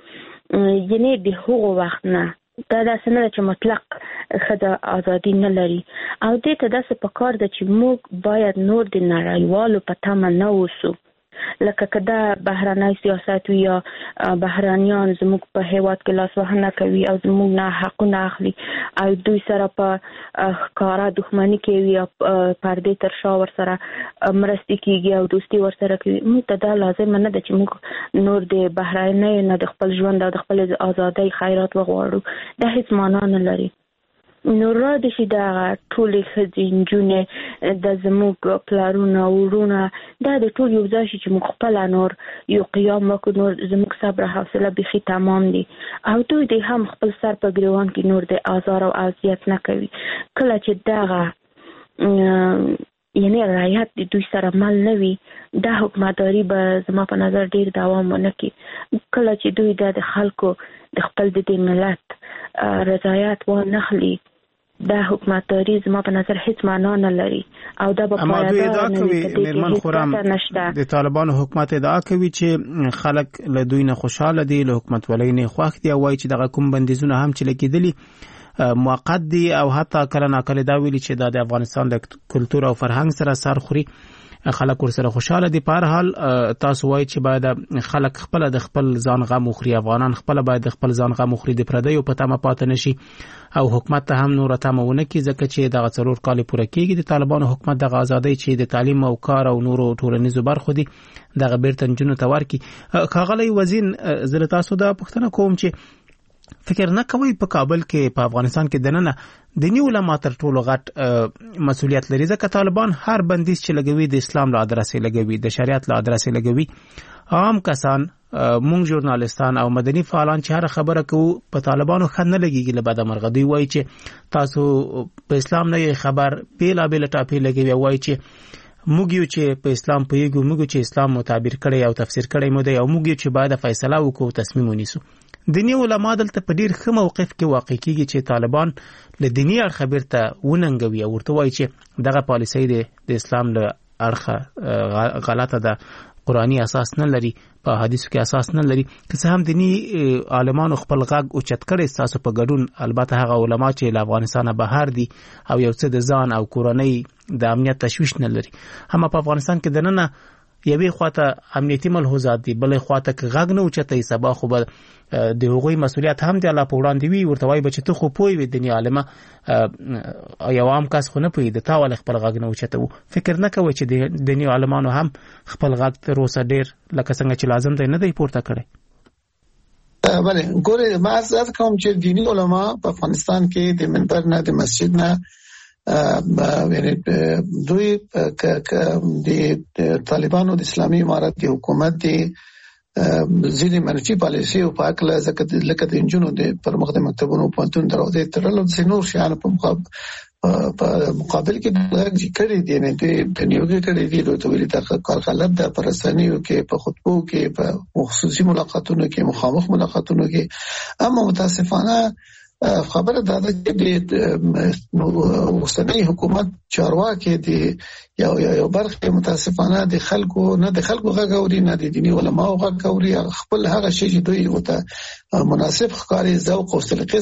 یعنی د هغو وخت نه دا داسې نه ده چې مطلق ښځه ازادي نه لري او دې ته داسې پکار ده چې موږ باید نور د نړیوالو په تمه نه اوسو. لکه که دا بهرنی سیاست وي یا بهرنیان زموږ په هیواد کې لاسوهنه کوي او زموږ نه حقونه اخلي او دوی سره په ښکاره دښمني کوي او پردې تر شا ورسره مرستې کیږي او دوستي ورسره کوي، موږ ته دا لازمه نه ده چې موږ نور د بهرنیو نه د خپل ژوند او د خپل ازادۍ خیرات وغواړو. دا هیڅ معنا نه لري. نو را دي چې دا ټولې ښځې نجونې د زموږ پلارونه ورونه دا د ټول یو ځای شي چې موږ خپله نور یو قیام وکړو، نور زموږ صبر حوصله بیخي تمام دي او دوی دې هم خپل سر په ګریوان کې نور د آزار او اذیت نه کوي. کله چې دغه یعنی رعایت د دوی سره مل نه وي دا حکومتداري به زما په نظر ډیر دوام ونه کړي. کله چې دوی د خلکو د خپل د ملت رضایت ونخلي دا حکومتداري زما په نظر هیڅ معنا نه لري او دا به پایدار نه وي. مېرمن خورم د طالبانو حکومت ادعا کوي چې خلک له دوی نه خوشاله دي، له حکومت ولې نه خوښ دي او وایي چې دغه کوم بندیزونه هم چې لګېدلي موقت دي او حتی کله ناکله دا ویلي چې دا د افغانستان د کلتور او فرهنګ سره سر خوري، خلک ورسره خوشاله دي. په هر حال تاسو وایي چې باید خلک خپل د خپل ځان غم وخوري، افغانان خپل باید د خپل ځان غم وخوري، د پردیو په تمه پاتې نشي او حکومت ته هم نور تمه ونه کړي ځکه چې دغه 4 کال پوره کېږي د طالبانو حکومت دغه ازادۍ چې د تعلیم او کار او نورو ټولنیزو برخو دي دغه بیرته نجونو ته ورکړي. ښاغلی وزیر زه تاسو دا پوښتنه کوم چې فکر نه کوي په کابل کې په افغانستان کې دننه دیني علما تر ټولو غټ مسؤلیت لري ځکه طالبان هر بندیز چې لګوي د اسلام له ادرسې لګوي، د شریعت له ادرسې لګوي. عام کسان مونږ ژورنالستان او مدني فعالان چې هر خبره کوو په طالبانو ښه نه لګيږي له بده مرغه. دوی وایي چې تاسو په اسلام نه خبر بیلابیل ټاپې لګوي، وایي چې موږ یو چې په اسلام پوهیږو، موږ چې اسلام متعبر کړي او تفسیر کړي مو دی او موږ چې باید فیصله وکړو تصمیم ونیسو. دینی علما دلته په ډیر ښه موقف کې واقع کیږي چې طالبان له دینی اړخ بیرته وننګوي او ورته وایي چې دغه پالیسي د اسلام له اړخه غلطه ده، قرآنی اساس نه لري، په حدیثو کې اساس نه لري. که څه هم دینی عالمانو خپل غږ اوچت کړی تاسو په ګډون، البته هغه علما چې له افغانستانه بهر دي او یو څه د ځان او کورنۍ د امنیت تشویش نه لري، هم په افغانستان کې دننه یوې خواته امنیتي ملحوظات دي، بلې خواته غږ نه اوچتای سبا خو به د هغوی مسولیت هم د الله په وړاندې وي، ورته وایي چې ته خو پوه وي دنیا عالمه یو عام کس خو نه پوهي د تا ولې خپل غږ نه اوچتوو. فکر نه کوئ چې د دیني عالمانو هم خپل غږ تر اوسه ډېر لکه څنګه چې لازم دی نه دی پورته کړی؟ بله ګوره ما عرض کوم چې دیني علما په افغانستان کې د منبر نه د مسجد نه دوی د طالبانو د اسلامي امارت د حکومت د ځینې منفي پالیسي او په اکله لکه د انجونو د پرمخ د مکتبونو پوهنتون دروازې تړل او د نور شیانو په مقابل کې دغه کړي دي نه د نیوګه کړي دي دوی ته ویلي دا کار غلط ده. پر رسنیو کې په خطبو کې په خصوصي ملاقاتونو کې مخامخ ملاقاتونو کې. اما متاسفانه خبره دا ده چې د اوسنۍ حکومت چارواکي دي یو برخه متاسفانه د خلکو نه د خلکو غږ اوري نه د دیني علماو غږ اوري، خپل هغه شی چې دوی وته مناسب ښکاري ذوق او سلیقې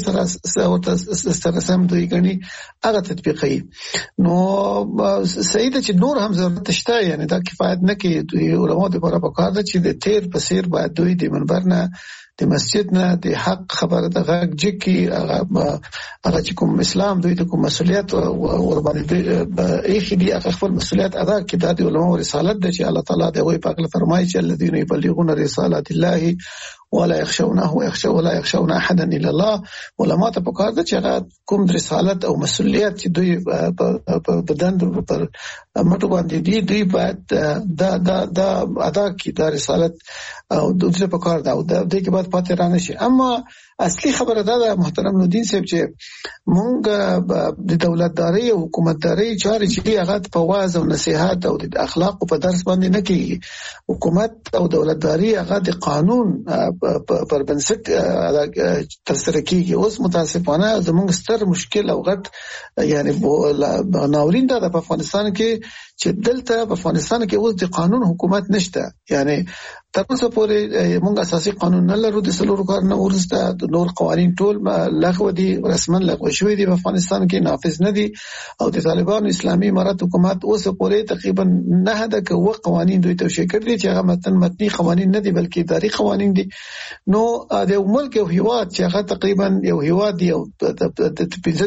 سره سم دوی غني هغه تطبیقي. نو سید چې نور هم ضرورت شته، یعنی دا کفایت نه کوي. دوی علماو د لپاره پکار ده چې د تیر په سیر باید دوی د منبر نه د مسجد نه د حق خبره د غږ جکی هغه چې کوم اسلام دوی ته کوم مسؤلیت ور باندې ایخي دي هغه خپل مسؤلیت ادا کړي. دا د علماو رسالت ده چې الله تعالی د وی پاک له فرمایي چې الذين يبلغون رسالات الله ولا يخشونه ولا يخشون احدا الا الله. علماء ته پکار ده چې هغه کوم رسالت او مسؤلیت چې دوی په بدن پر مټو باندې دي دوی باید دا ادا کړي دا رسالت او دوی ته پکار ده او د دې کې باید پاتې رانه شي. اما اصلي خبره ده محترم نودین صاحب چې مونږ د دولتداري او حکومتداري چارې چې هغه په واعظ او نصيحت او د اخلاق په درس باندې نه کیږي. حکومت او دولتداري هغه د قانون پر بنسټ ترسره کیږي. اوس متاسفانه زموږ ستر مشکل او غټ یعنی ناورین ده په افغانستان کې چې دلته په افغانستان کې اوس د قانون حکومت نشته. یعنی تر اوسه پورې موږ اساسي قانون نه لرو، د سلورو کار نه ورسته د نور قوانين ټول لغوه دي، رسمن لغوه شوی دي په افغانستان کې، نافذ نه دي. او د طالبانو اسلامي امارت حکومت اوسه پورې تقریبا 9 قوانين دوی توشیح کړی چې هغه متني قوانين نه دي بلکې اداري قوانين دي. نو د ملک او هیواد چې هغه تقریبا یو هیواد دی او د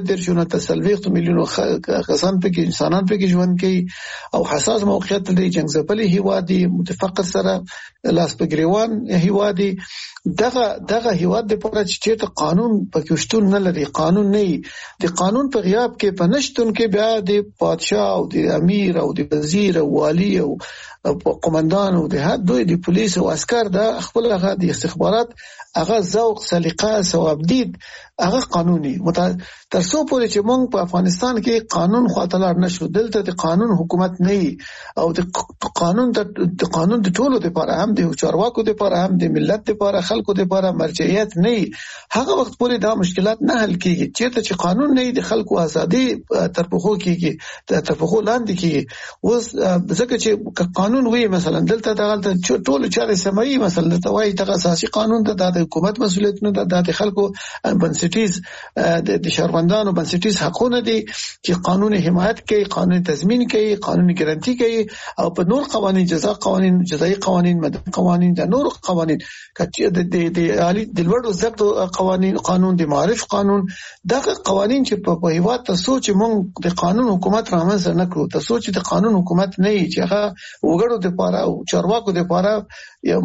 15 میلیون کسان په کې انسانان په کې ژوند کوي او حساس موقعیت لري، جنگ ځپلي هیواد دی، متفقر سره لاس په ګریوان هیواد دی. دغه هیواد د پاره چې قانون پکې شتون نه لري، قانون نه دی، قانون په غیاب کې په نشتون کې بیا د پادشاه او د امیر او د وزیر او والی او قومندان او د هر دوی د پولیس او عسكر د خپل هغه د استخبارات هغه ذوق سلیقه ثواب دید هغه قانوني ترڅو پورې چې موږ په افغانستان کې قانون خاطر نشو، دلته د قانون حکومت نه او د قانون د ټولو لپاره هم د چارواکو لپاره هم د ملت لپاره خلکو لپاره مرجعیت نه، هغه وخت پورې دا مشکلات نه حل کیږي. چې قانون نه د خلکو ازادي ترپخو کیږي ترپخو لاندې کیږي. اوس ځکه چې قانون وی مثلا دلته دغه ټول چارې سمایي مثلا ته وایي د اساسي قانون د حکومت مسؤلیتونه د خلکو بنسټیز د شهروندانو بنسټیز حقونه دي چې قانون حمایت کوي، قانون تضمین کوي، قانون ګارانټي کوي او په نور قوانين جزایي قوانين مدني قوانين د نور قوانين د عالی د لوړو زده قانون د معرف قانون دغه قوانين چې په هیواد ته سوچ مونږ د قانون حکومت رامنځته نکړو، ته سوچ د قانون حکومت نه چې هغه وګړو د لپاره او چارواکو د لپاره یو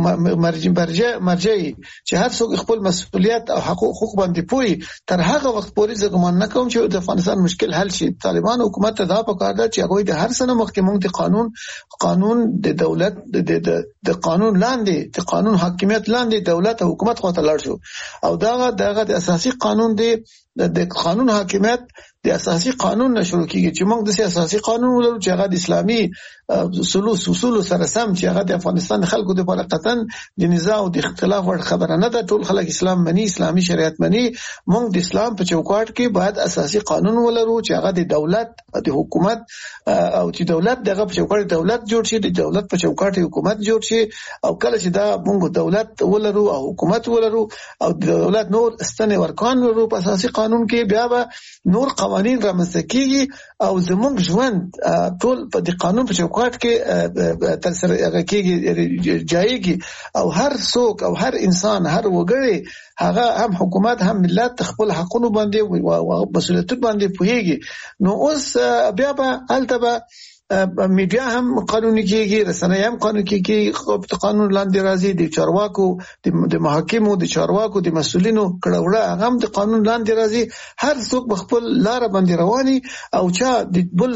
مرجع چې هر څوک خپل مسؤلیت او حقوق باندې پوي. تر هغه وخت پورې زه ګمان نه کوم چې د افغانستان مشکل حل شي. طالبان حکومت ته دا پکار ده چې هغه د هر سنه مخکې مونږ د قانون د دولت د قانون لاندې د قانون حاکمیت لاندې دولت او حکومت خواته لاړ شو او دغه د اساسي قانون د قانون حاکمیت د اساسي قانون نشو کیږي چې موږ د اساسي قانون ولرو چې هغه د اسلامي اصول سره سم چې هغه د افغانستان خلکو د لپاره قطن د نزاع او د اختلاف ور خبره نه ده. ټول خلک اسلام مني، اسلامي شریعت مني. موږ د اسلام په چوکاټ کې باید اساسي قانون ولرو چې هغه د دولت د حکومت او چې دولت دغه په چوکاټ دولت جوړ شي، د دولت په چوکاټ حکومت جوړ شي او کله چې دا موږ دولت ولرو او حکومت ولرو او د دولت نور ستنې ورکان ولرو په اساسي قانون کې بیا به نور قوانين رامنځته کیږي او زموږ ژوند ټول په دې قانون په چوکاټ کې تر سره کېږي جایږي او هر څوک او هر انسان هر وګړي هغه هم حکومت هم ملت خپل حقوقو باندې او مسؤلیت باندې پوهیږي. نو اوس بیا به البته میډیا هم قانوني کیږي، رسنۍ هم قانوني کیږي، قانون لاندې راځي، د چارواکو د محاکمو د چارواکو د مسؤلینو کړهوړه هم د قانون لاندې راځي. هر څوک خپل لار باندې رواني او چا د بل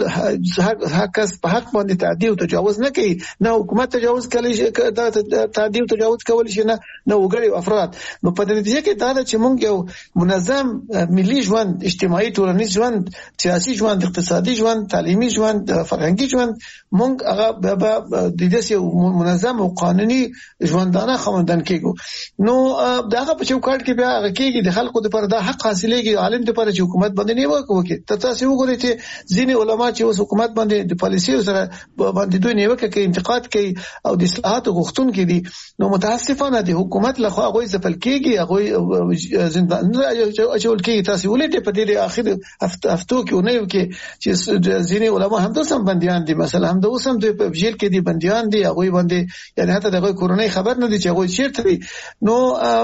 حق په حق باندې تعدی او تجاوز نه کوي، نه حکومت تجاوز کوي دا تعدی او تجاوز کوي شي نه وګړي افراد. نو په دې نتیجه کې دا چې موږ یو منظم ملي ژوند، اجتماعي ټولنیز ژوند، سیاسي ژوند، اقتصادي ژوند، تعلیمي ژوند، فرهنګي ژوند مونږ هغه د دې منظم او قانوني ژوندانه خوندن کېږو. نو داغه په چوکاټ کې بیا هغه کېږي د خلکو لپاره دا حق حاصلېږي، عالم لپاره چې حکومت باندې نه وکړي. تاسو وګورئ چې ځینې علما چې اوس حکومت باندې د پالیسي سره باندې دوی نه وکړي، انتقاد کوي او د اصلاحات غوښتونکي دي، نو متاسفانه د حکومت لخوا هغه ځپل کېږي، هغه زندان اچول کېږي. تاسو ولې په دې اخر هفتو کې ونیو کې چې ځینې علما هم د بنديان دي، مثلا هم د اوسم د جیل کې دي بنديان دي، هغه باندې یعنی حتی دغه کورونی خبر نه دي چې هغه چیرته دي. نو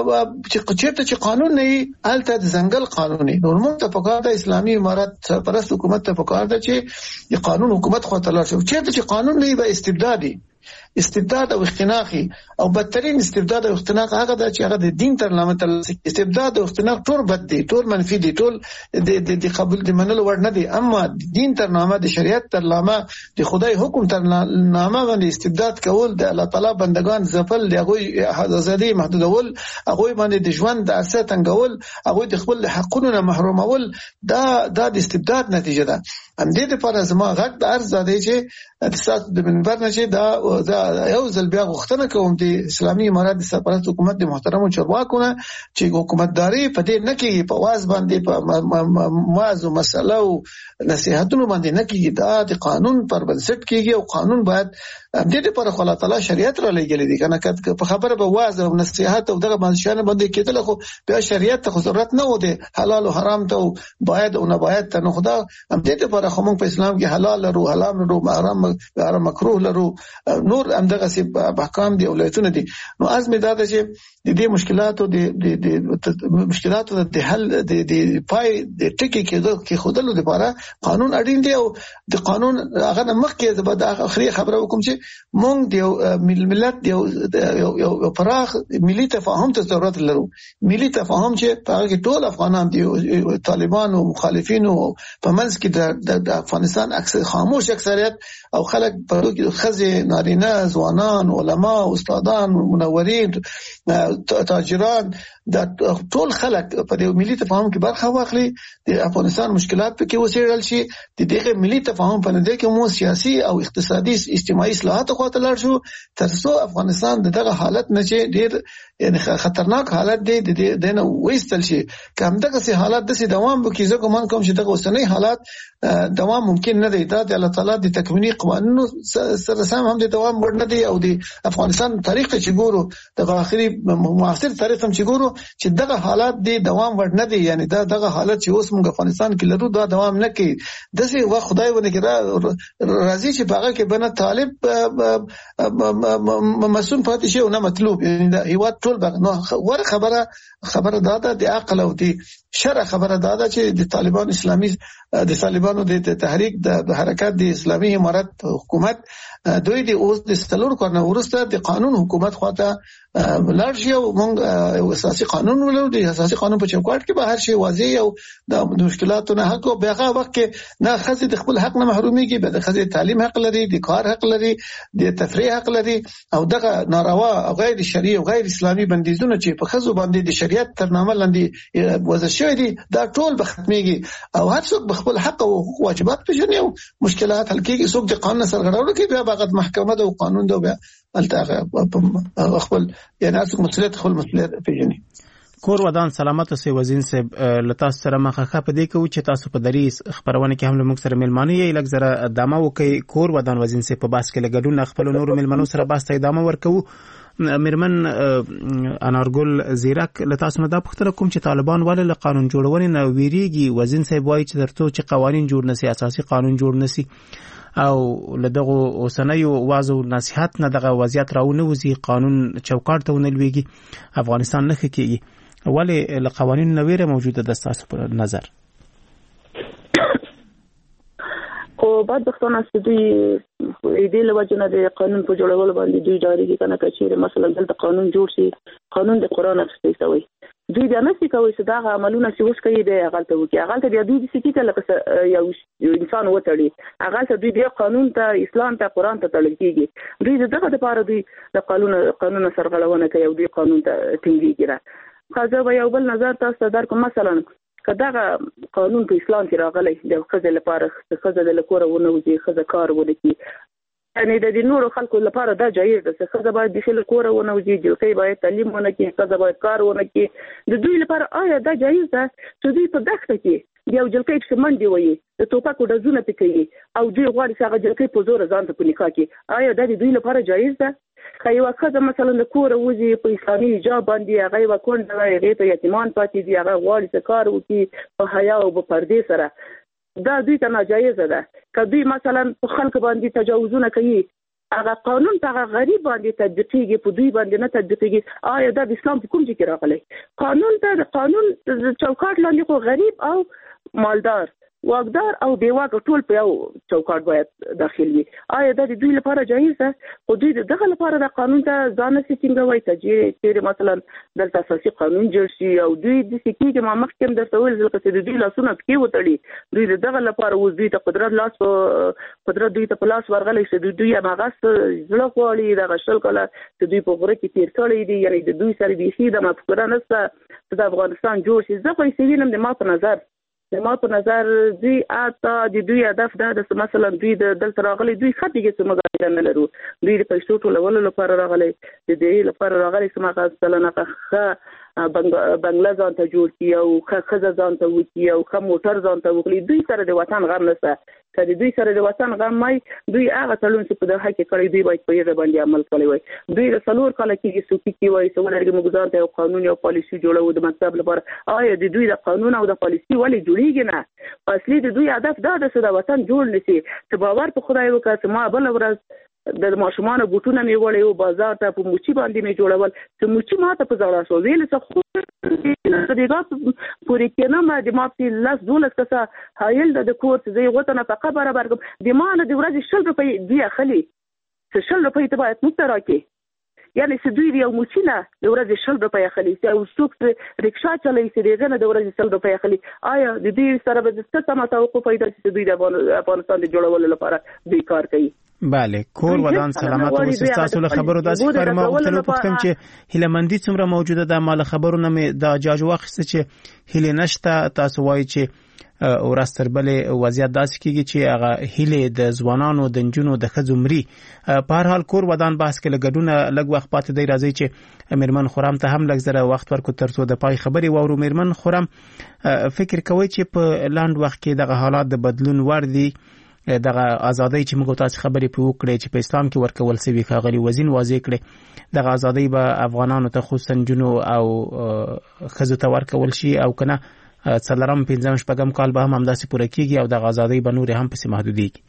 چیرته چې قانون نه وي الته د ځنګل قانوني. نو موږ ته پکار د اسلامي امارت پرست حکومت ته پکار ده چې د قانون حکومت خو ته لاړ شي. چیرته چې قانون نه وي به استبدادي استبداد او اختناقي او بدترین استبداد او اختناق هغه د چې هغه د دین تر نامه تل استبداد او اختناق ټول بد دي، ټول منفي دي، ټول د قبول د منلو وړ نه دي. اما دین تر نامه د شریعت تر نامه د خدای حکم تر نامه باندې استبداد کول د الله تعالی بندگان ځپل، هغه ازادي محدودول، هغه باندې د ژوند د اساس تنګول، هغه د خپل حقونو نه محرومول، دا د استبداد نتیجه ده. هم دې لپاره زما غږ د ارز دی چې د سات د منبر نشي دا یو ځل بیا غوښتنه کوم د اسلامي امارات د سرپرست حکومت د محترمو چارواکو نه چې حکومتداري په دې نه کې په واز باندې په موضوع مسله او نصيحتونو باندې نه کېږي، دا د قانون پر بنسټ کېږي او قانون باید دې لپاره خو الله تعالی شریعت را لګلې دي کنه کته په خبره به واز او نصيحت او دغه باندې باندې کېدل خو بیا شریعت ته ضرورت نه و دي، حلال او حرام ته باید او نه باید ته نه خدا هم دې لپاره خو موږ په اسلام کې حلال لرو، حرام لرو، حرام مکروه لرو، نور هم دغه سي احکام دي اولایتونه دي. نو ازمه دا ده چې د دې مشکلاتو د حل د پای د ټکی کې خودلو لپاره قانون اړین دی او د قانون هغه مخکې زبده اخري خبره وکم چې مونږ د ملت یو پراخ ملي تفاهم ته ضرورت لرو. ملي تفاهم چې په هغه کې ټول افغانان دي، طالبان او مخالفین او په منځ کې د افغانستان اکثر خاموش اکثریت او خلک په کې خزه نارینه، ځوانان، علما، استادان، منورین، تاجران، دا ټول خلک په دې ملي تفاهم کې برخه واخلي. د افغانستان مشکلات په کې وسیړل شي، د دغه ملي تفاهم په نده کې مو سیاسي او اقتصادي اجتماعي اصلاحات خو ته لاړ شو ترڅو افغانستان دغه حالت نه چې ډیر یعنی خطرناک حالت دی دنه وېستل شي. کوم دغه سي حالات د سي دوام وکړي، زه کوم کوم چې دغه اوسنۍ حالات دوام ممکن نه دی. دا د الله تعالی د تکوینی قوانینو سره سم هم د دوام ور نه دی او د افغانستان تاریخ ته چې ګورو دغه اخري معاصر تاریخ هم چې ګورو چې دغه حالات دی دوام ور نه دی. یعنی دغه حالت چې اوس موږ افغانستان کې لرو دا دوام نه کوي. دغه وخت خدای ونه کړه راځي چې باغه کې بنه طالب مسؤل پاتې شي او نه مطلوب. یعنی دا هیواد ټول نو ور خبره داده د عقل او د شرع خبره داده چې د طالبان اسلامي د طالبانو د تحریک د حرکت د اسلامي امارت حکومت دوی د اوس د ستلور کورنه ورسته د قانون حکومت خواته لارشي او موږ اساسي قانون ولرو. د اساسي قانون په چوکاټ کې به هر شی واضح او د مشکلاتو نه حق او بهغه وخت کې نه خزي د خپل حق نه محروميږي، به د خزي تعلیم حق لري، د کار حق لري، د تفریح حق لري او دغه ناروا او غیر شرعي او غیر اسلامي بندیزونه چې په خزو باندې د شریعت تر نامه لاندې وضع شوی دي دا ټول به ختميږي او هر څوک خپل حق او حقوق واجبات پیژني او مشکلات حل کیږي. څوک د قانون سرغړونه کوي بیا باغت محکمه او قانون دا بیا الته خپل یعنی څوک مسؤلیت خپل مسؤلیت پیژني. کور ودان سلامت اوسې وزین صاحب لتا سره مخه په دې کې چې تاسو په دریس خبرونه کې هم موږ سره ملمانه یې لږ زره دمه وکي. کور ودان وزین صاحب په باس کې لګډون خپل نور ملمنو سره باس ته دمه ورکو. میرمن انارګل زیرک له تاسو نه دا پوښتنه کوم چې طالبان ولې له قانون جوړونې نه ویریږي. وزین صاحب وایي چې ترڅو چې قوانین جوړ نشي، اساسي قانون جوړ نشي او له دغه اوسنیو واعظ او نصيحت نه دغه وضعیت راونه وزي، قانون چوکاټ ته ونلويږي، افغانستان نه کېږي. ولې له قوانین نه ویره موجوده ده تاسو په نظر؟ خو بعد وختونه چې دوی دې له وجه نه د قانون په جوړولو باندې دوی جاري کې کنه کچېره مثلا دلته قانون جوړ شي، قانون د قرآن اخیستل شوی، دوی بیا نه سي کوي چې دا عملونه چې اوس کوي د هغه ته وکي، هغه ته بیا دوی د سکی کله یو انسان وټړي، هغه ته دوی بیا قانون ته، اسلام ته، قرآن ته تړل کېږي. دوی دغه لپاره دوی د قانون سرغړونه کوي او دوی قانون ته ټینګيږي. خاصه به یو بل نظر تاسو درکو، مثلا کداغه قانون په اسلام کې راغلی د خزه لپاره، خزه د لکوره ونوځي، خزه کار ونکي، یعنی د نورو خلکو لپاره دا جایز ده چې خزه باید د خل کوره ونوځي، جلکې باید تعلیم ونکي، خزه باید کار ونکي. د دوی لپاره آیا دا جایز ده چې دوی په دښته کې یو جلکې چې منډي وي د توپکو ډزونه پکې او دوی غواړي چې هغه جلکې په زور ځان ته په نکاح کې، آیا دا د دوی لپاره جایز ده؟ خو خزه مثلا د کور وځي په اسلامي حجاب باندې، هغه وکړ دا هغه ته یتیمان پاتې دي، هغه غواړي چې کار وکړي په حیا او په پردې سره، دا دوی ته ناجایز ده. کدی مثلا په خلک باندې تجاوزونه کوي، هغه قانون ته هغه غریب باندې تطبیقيږي، په دوی باندې نه تطبیقيږي، آیا دا د اسلام په کوم ځای کې راغلی؟ قانون ته د قانون چوکاټ لاندې خو غریب او مالدار، واقدار او بیواک ټول په یو چوکاټ باید داخل وي. آیا دا د دوی لپاره جایز ده؟ خو دوی دغه لپاره د قانون ته ځان سټینګوي چې مثلا دلته اساسي قانون جوړ شي او دوی د سکیږي. ما مخکې درته ویل چې د دوی لاسونه پکې وتړي، دوی دغه لپاره اوس دوی ته قدرت دوی ته په لاس ورغلی چې دوی هغه زړه غواړي د غشل کله چې دوی په غره کې تیر کړی دي، یعنی د دوی سره بيخي د مفکوره نشته چې د افغانستان جوړ شي. زه خو یې وینم د ما په نظر دوی اته د دوی هدف دا د مثلا دوی د دلته راغلي، دوی خاطرګي چې موږ نه لرو، دوی د پیسو ټولولو لپاره راغلي، د دې لپاره راغلي چې ما مثلا نه بنگلا ځان ته جوړ کی او خزه ځان ته وکی او خه موټر ځان ته وکړي. دوی سره د وطن غم نشته، کله دوی سره د وطن غم مای دوی هغه تلون چې په دغه کې کړی دوی باید په یوه باندې عمل کوي. دوی د څلور کال کې سوکي کی وای چې ولرګي موږ ځان ته قانون او پالیسي جوړو د مطلب لپاره. آیا د دوی د قانون او د پالیسي ولې جوړیږي نه؟ اصلي د دوی هدف دا ده چې د وطن جوړ نشي، چې باور په خدای وکړي چې ما بل ورځ د ماشومان بوټونه می وړي او بازار ته په موچی باندې می جوړول چې موچی ماته په ځړا شو ویل څه خو دغه پوری کنه ما د ما په لاس دولس کسه هایل د کور ته یو غوته نه په خبره برګم د مان د ورځ شل روپۍ دی اخلي چې شل روپۍ ته باید متراکي، یعنی چې دوی یو موچی نه د ورځ شل روپۍ اخلي او څوک رکشا چلای چې دغه نه د ورځ شل روپۍ اخلي. آیا د دې سره به څه تمه توقع پیدا چې دوی د افغانستان د جوړولو لپاره دوی کار کوي؟ بله، کور ودان سلامت اوسه. تاسو له خبرو داسې کار ما غوښتل پوښتم چې هیلمندي څومره موجوده ده؟ مال خبرو نه مې دا جاج واخیسته چې هیله نشته. تاسو وایي چې ورستربلې وضعیت داسې کیږي چې هغه هیله د ځوانانو د نجونو د ښځو مري. په هر حال کور ودان بحث کې لګډونه لګ وخت پاتې دی. راځي چې میرمن خورم ته هم لږ زره وخت ورکو ترڅو د پای خبرې واورو. میرمن خورم، فکر کوي چې په لاند وخت کې دغه حالات د بدلون وړ دي؟ دغه ازادۍ چې موږ تاسو خبرې په وکړې چې په اسلام کې ورکول شوی ښاغلي وزین واضح کړي، دغه ازادۍ به افغانانو ته خصوصا جنو او ښځو ته ورکول شي او کنه څلورم پنځم شپږم کال به هم همداسې پوره کیږي او دغه ازادۍ به نور هم پسې محدودېږي؟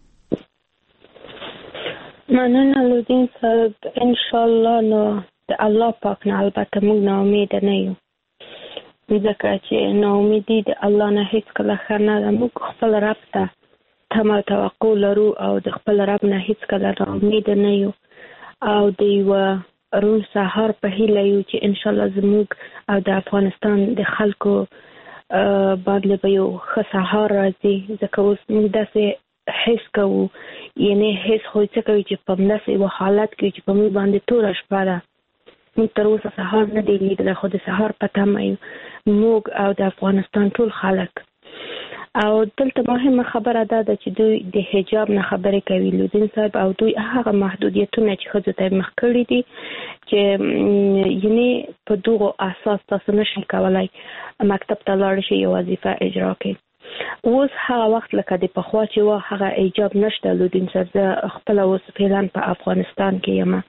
مننه لودین صاحب. ان شاء الله نو د الله پاک نه البته موږ نه امید نه یو، ځکه چې نا امیدي د الله نه هیڅ کله ښه نه ده. موږ خپل رب ته تمه توقع لرو او د خپل رب نه هیڅ کله نا امید نه یو او د یو روڼ سهار په هیله یو چې ان شاء الله زموږ او د افغانستان د خلکو باندې به یو ښه سهار راځي. ځکه اوس موږ داسې حس کوو، یعنی حس خو څه کوي چې په همداسې یو حالت کې چې په موږ باندې توره شپه ده، موږ تر اوسه سهار نه دی لیدلی، خو د سهار په تمه یو موږ او د افغانستان ټول خلک. او دلته مهمه خبره ده چې دوی د حجاب نه خبرې کوي لودین صاحب، او دوی هغه محدودیتونه چې ښځو ته مخ کړي دي چې یعنی په دغو اساس تاسو نشئ کولای مکتب ته لاړ شئ یو وظیفه اجرا کړئ. اوس هغه وخت لکه د پخوا چې و هغه حجاب نشته لودین صاحب. زه خپله اوس فعلا په افغانستان کې یم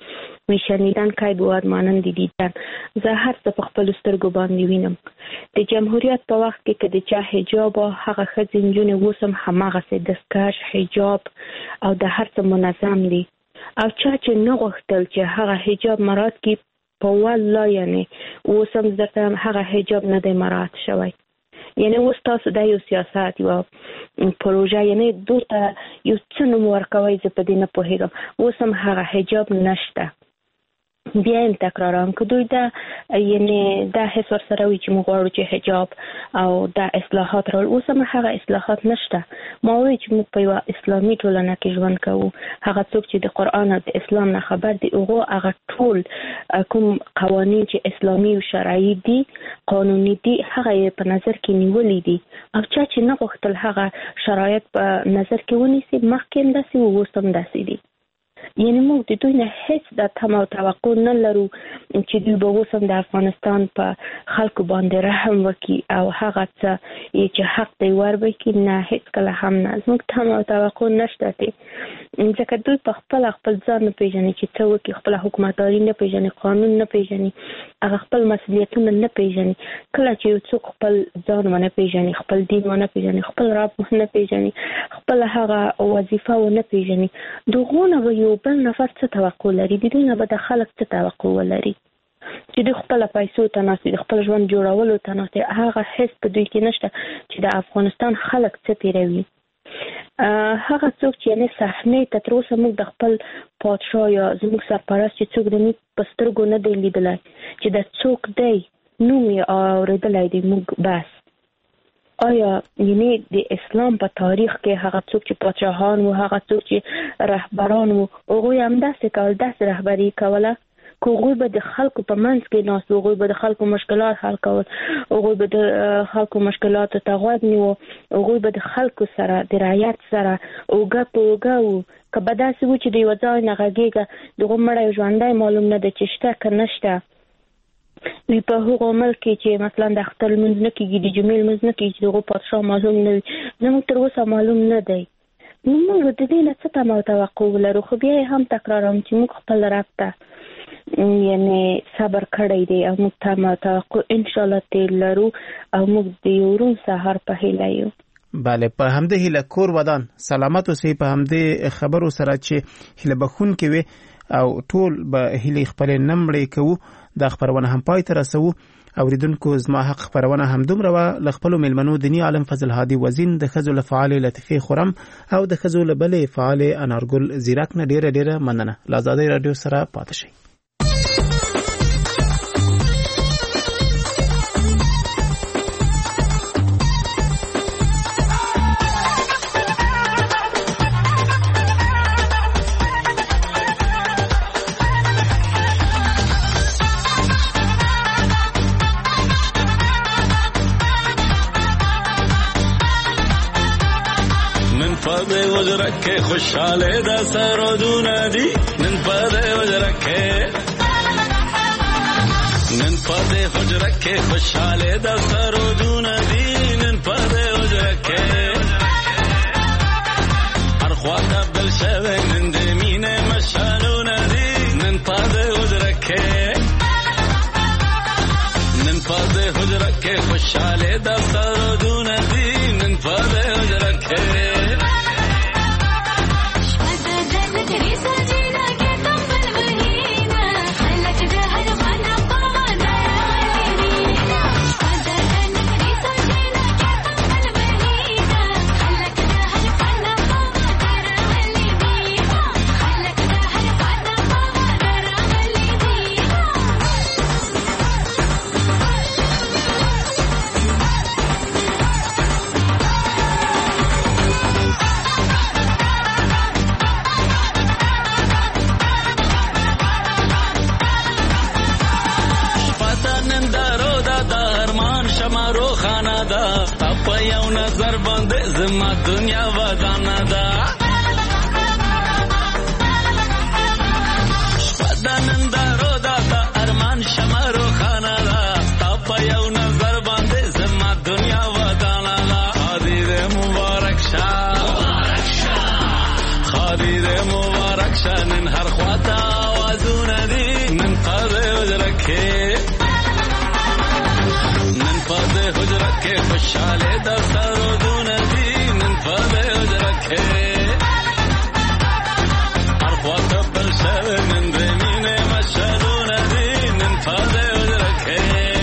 میشنیدن که بود مانند دیدن. زه هر څه په خپل سترګو باندې وینم. د جمهوریت په وخت کې که د چا حجاب او هغه ښځې نجونې اوس هم هماغسې دستکش حجاب او د هر څه منظم دي، او چا چې نه غوښتل چې هغه حجاب مراعات کړي په والله یعنې اوس هم درته هغه حجاب نه دی مراعات شوی. یعنی اوس تاسو دا یو سیاست یو پروژه یعنی دوی ته یو څه نوم ورکوئ، زه په دې نه پوهېږم. اوس هم هغه حجاب نشته. بیا هم تکرارم که دوی دا یعنی دا حس ورسره وي چې موږ غواړو چې حجاب او دا اصلاحات راول، اوس هم هغه اصلاحات نشته. ما وایي چې موږ په یوه اسلامي ټولنه کې ژوند کوو. هغه څوک چې د قرآن او د اسلام نه خبر دي هغه ټول کوم قوانین چې اسلامي او شرعي دي قانوني دي هغه یې په نظر کې نیولي دي، او چا چې نه غوښتل هغه شرایط په نظر کې ونیسي مخکې هم داسې و اوس هم داسې دي. یعنی موږ د دوی نه هیڅ د تمه او توقع نه لرو چې دوی به اوس هم د افغانستان په خلکو باندې رحم وکړي او هغه څه چې حق دی وربکړي. نه، هیڅ کله هم نه. زموږ تمه او توقع نشته دی، ځکه دوی په خپل ځان نه پېژني چې څه وکړي، خپله حکومتداري نه پېژني، قانون نه پېژني، هغه خپل مسؤلیتونه نه پېژني. کله چې یو څوک خپل ځان ونه پېژني، خپل دین ونه پېژني، خپل رب ونه پېژني، خپل هغه وظیفه ونه پېژني، دغونه به یو بل نفر څه توقع لري؟ د دوی نه به د خلک څه توقع ولري؟ چې دوی خپله پیسو ته ناست دي، د خپل ژوند جوړولو ته ناست دي. هغه حس په دوی کې نشته چې د افغانستان خلک څه تېروي. هغه څوک چې یعنې صحنې ته تر اوسه موږ د خپل پادشاه یا زموږ سرپرست چې څوک دی موږ په سترګو نه دی لیدلی چې د څوک دی نوم یې اورېدلی دی موږ بس. آیا یعنی د اسلام په تاریخ کې هغه څوک چې پادشاهان و، هغه څوک چې رهبران و، هغوی همداسې کول، داسې رهبري کوله که هغوی به د خلکو په منځ کې ناست، هغوی به د خلکو مشکلات حل کول، هغوی به د خلکو مشکلاتو ته غوږ نیو، هغوی به د خلکو سره د رعیت سره اوږه په اوږه وو. که به داسې و چې د یوه ځای نه غږېږه دغه مړی ژوندی معلوم نه دی چې شته که نشته. وی په هغو ملک کې چې مثلا د اختر لمونځ نه کېږي، د جمعې لمونځ نه کېږي، چې دغو پادشاه معلوم نه وي. زموږ تر اوسه معلوم نه دی. نو موږ د دې نه څه تمه او توقع ولرو؟ خو بیا یې هم تکراروم چې موږ خپل رب ته یعنې صبر کړی دی او موږ تمه او توقع انشاءالله ترې لرو او موږ د یو روڼ سهار په هیله یو. بله، په همدې هیله کور ودان سلامت اوسئ. په همدې خبرو سره چې هیله بخونکې وي او ټول به هیلې خپلې نه مړې کوو. دا خبرونه هم پای ته رسوو. اوریدونکو، زما حق خبرونه هم دومره وه. له خپلو میلمنو دیني عالم فضل هادي وزین، د ښځو له فعالې لطیفې خورم او د ښځو له بلې فعالې انارګل زیرک نه ډېره مننه. له ازادۍ راډیو سره پاتې شئ. پدې وجرکه خوشاله د سرودونه دي نن پدې وجرکه خوشاله د سرودونه دي نن پدې وجرکه هر خواته بل شوه نن د مینه مشالونه دي نن پدې وجرکه خوشاله د سرودونه دي نن پدې وجرکه زما دنیا ودانه ده شپدانن دارو دا ارمان شمارو خانه ده تا په یو نظر باندې زما دنیا ودانه ده. خادي دې مبارک شه نن هر خواته आवाजونه دي نن په حجره کې نن په حجره کې خوشاله د سرودونه دي نن په حجره کې هر خواته بل شوی نن د مینې مشعلونه دي نن په حجره کې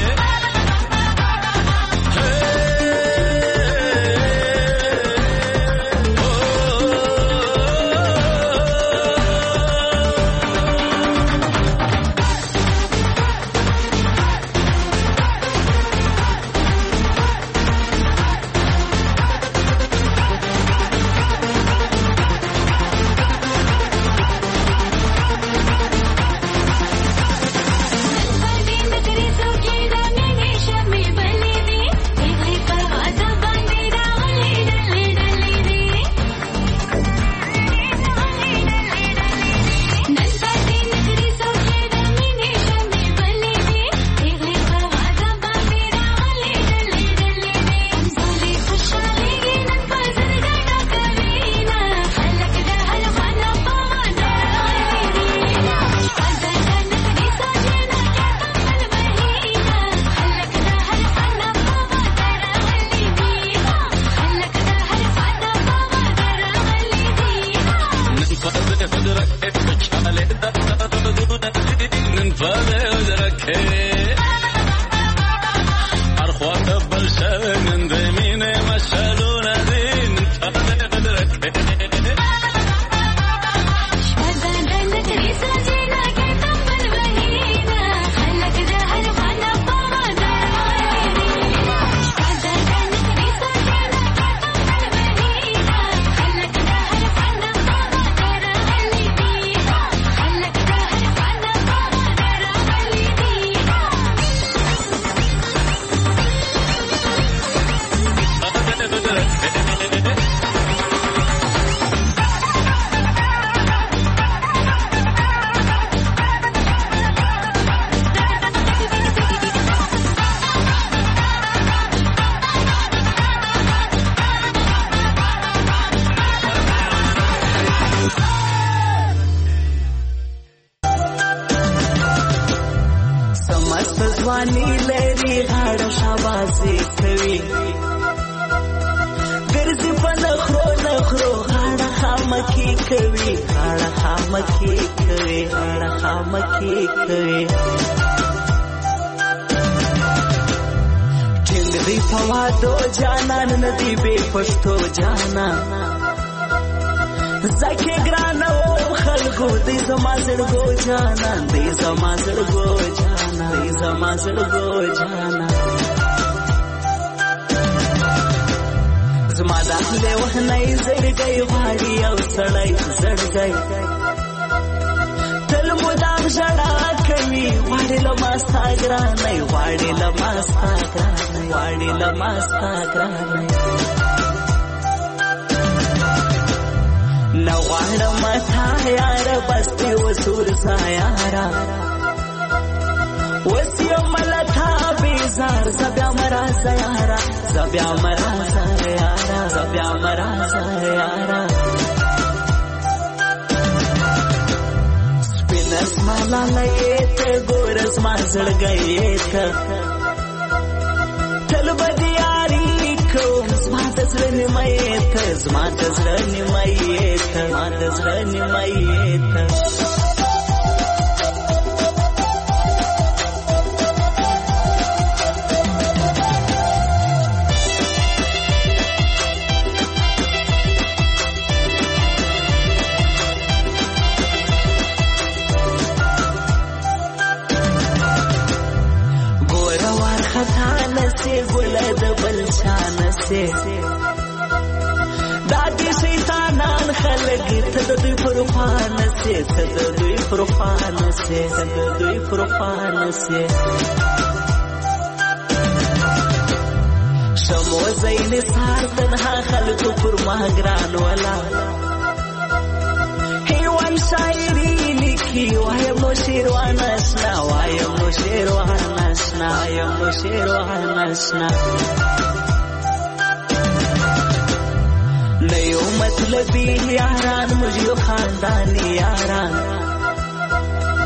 नयो मतलबी यारान मुझे खानदानी यारान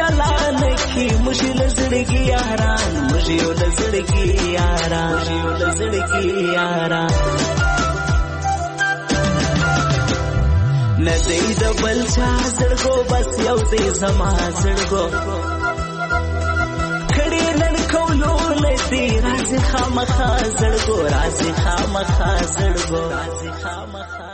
چلان کی مجھے لزڑگی یاران مجھے لزڑگی یاران مجھے لزڑگی یاران ندی دبل چا زړګو بس یو دې زما زړګو کړي نن کولو لدی راځي خامخا زړګو راځي خامخا زړګو راځي خامخا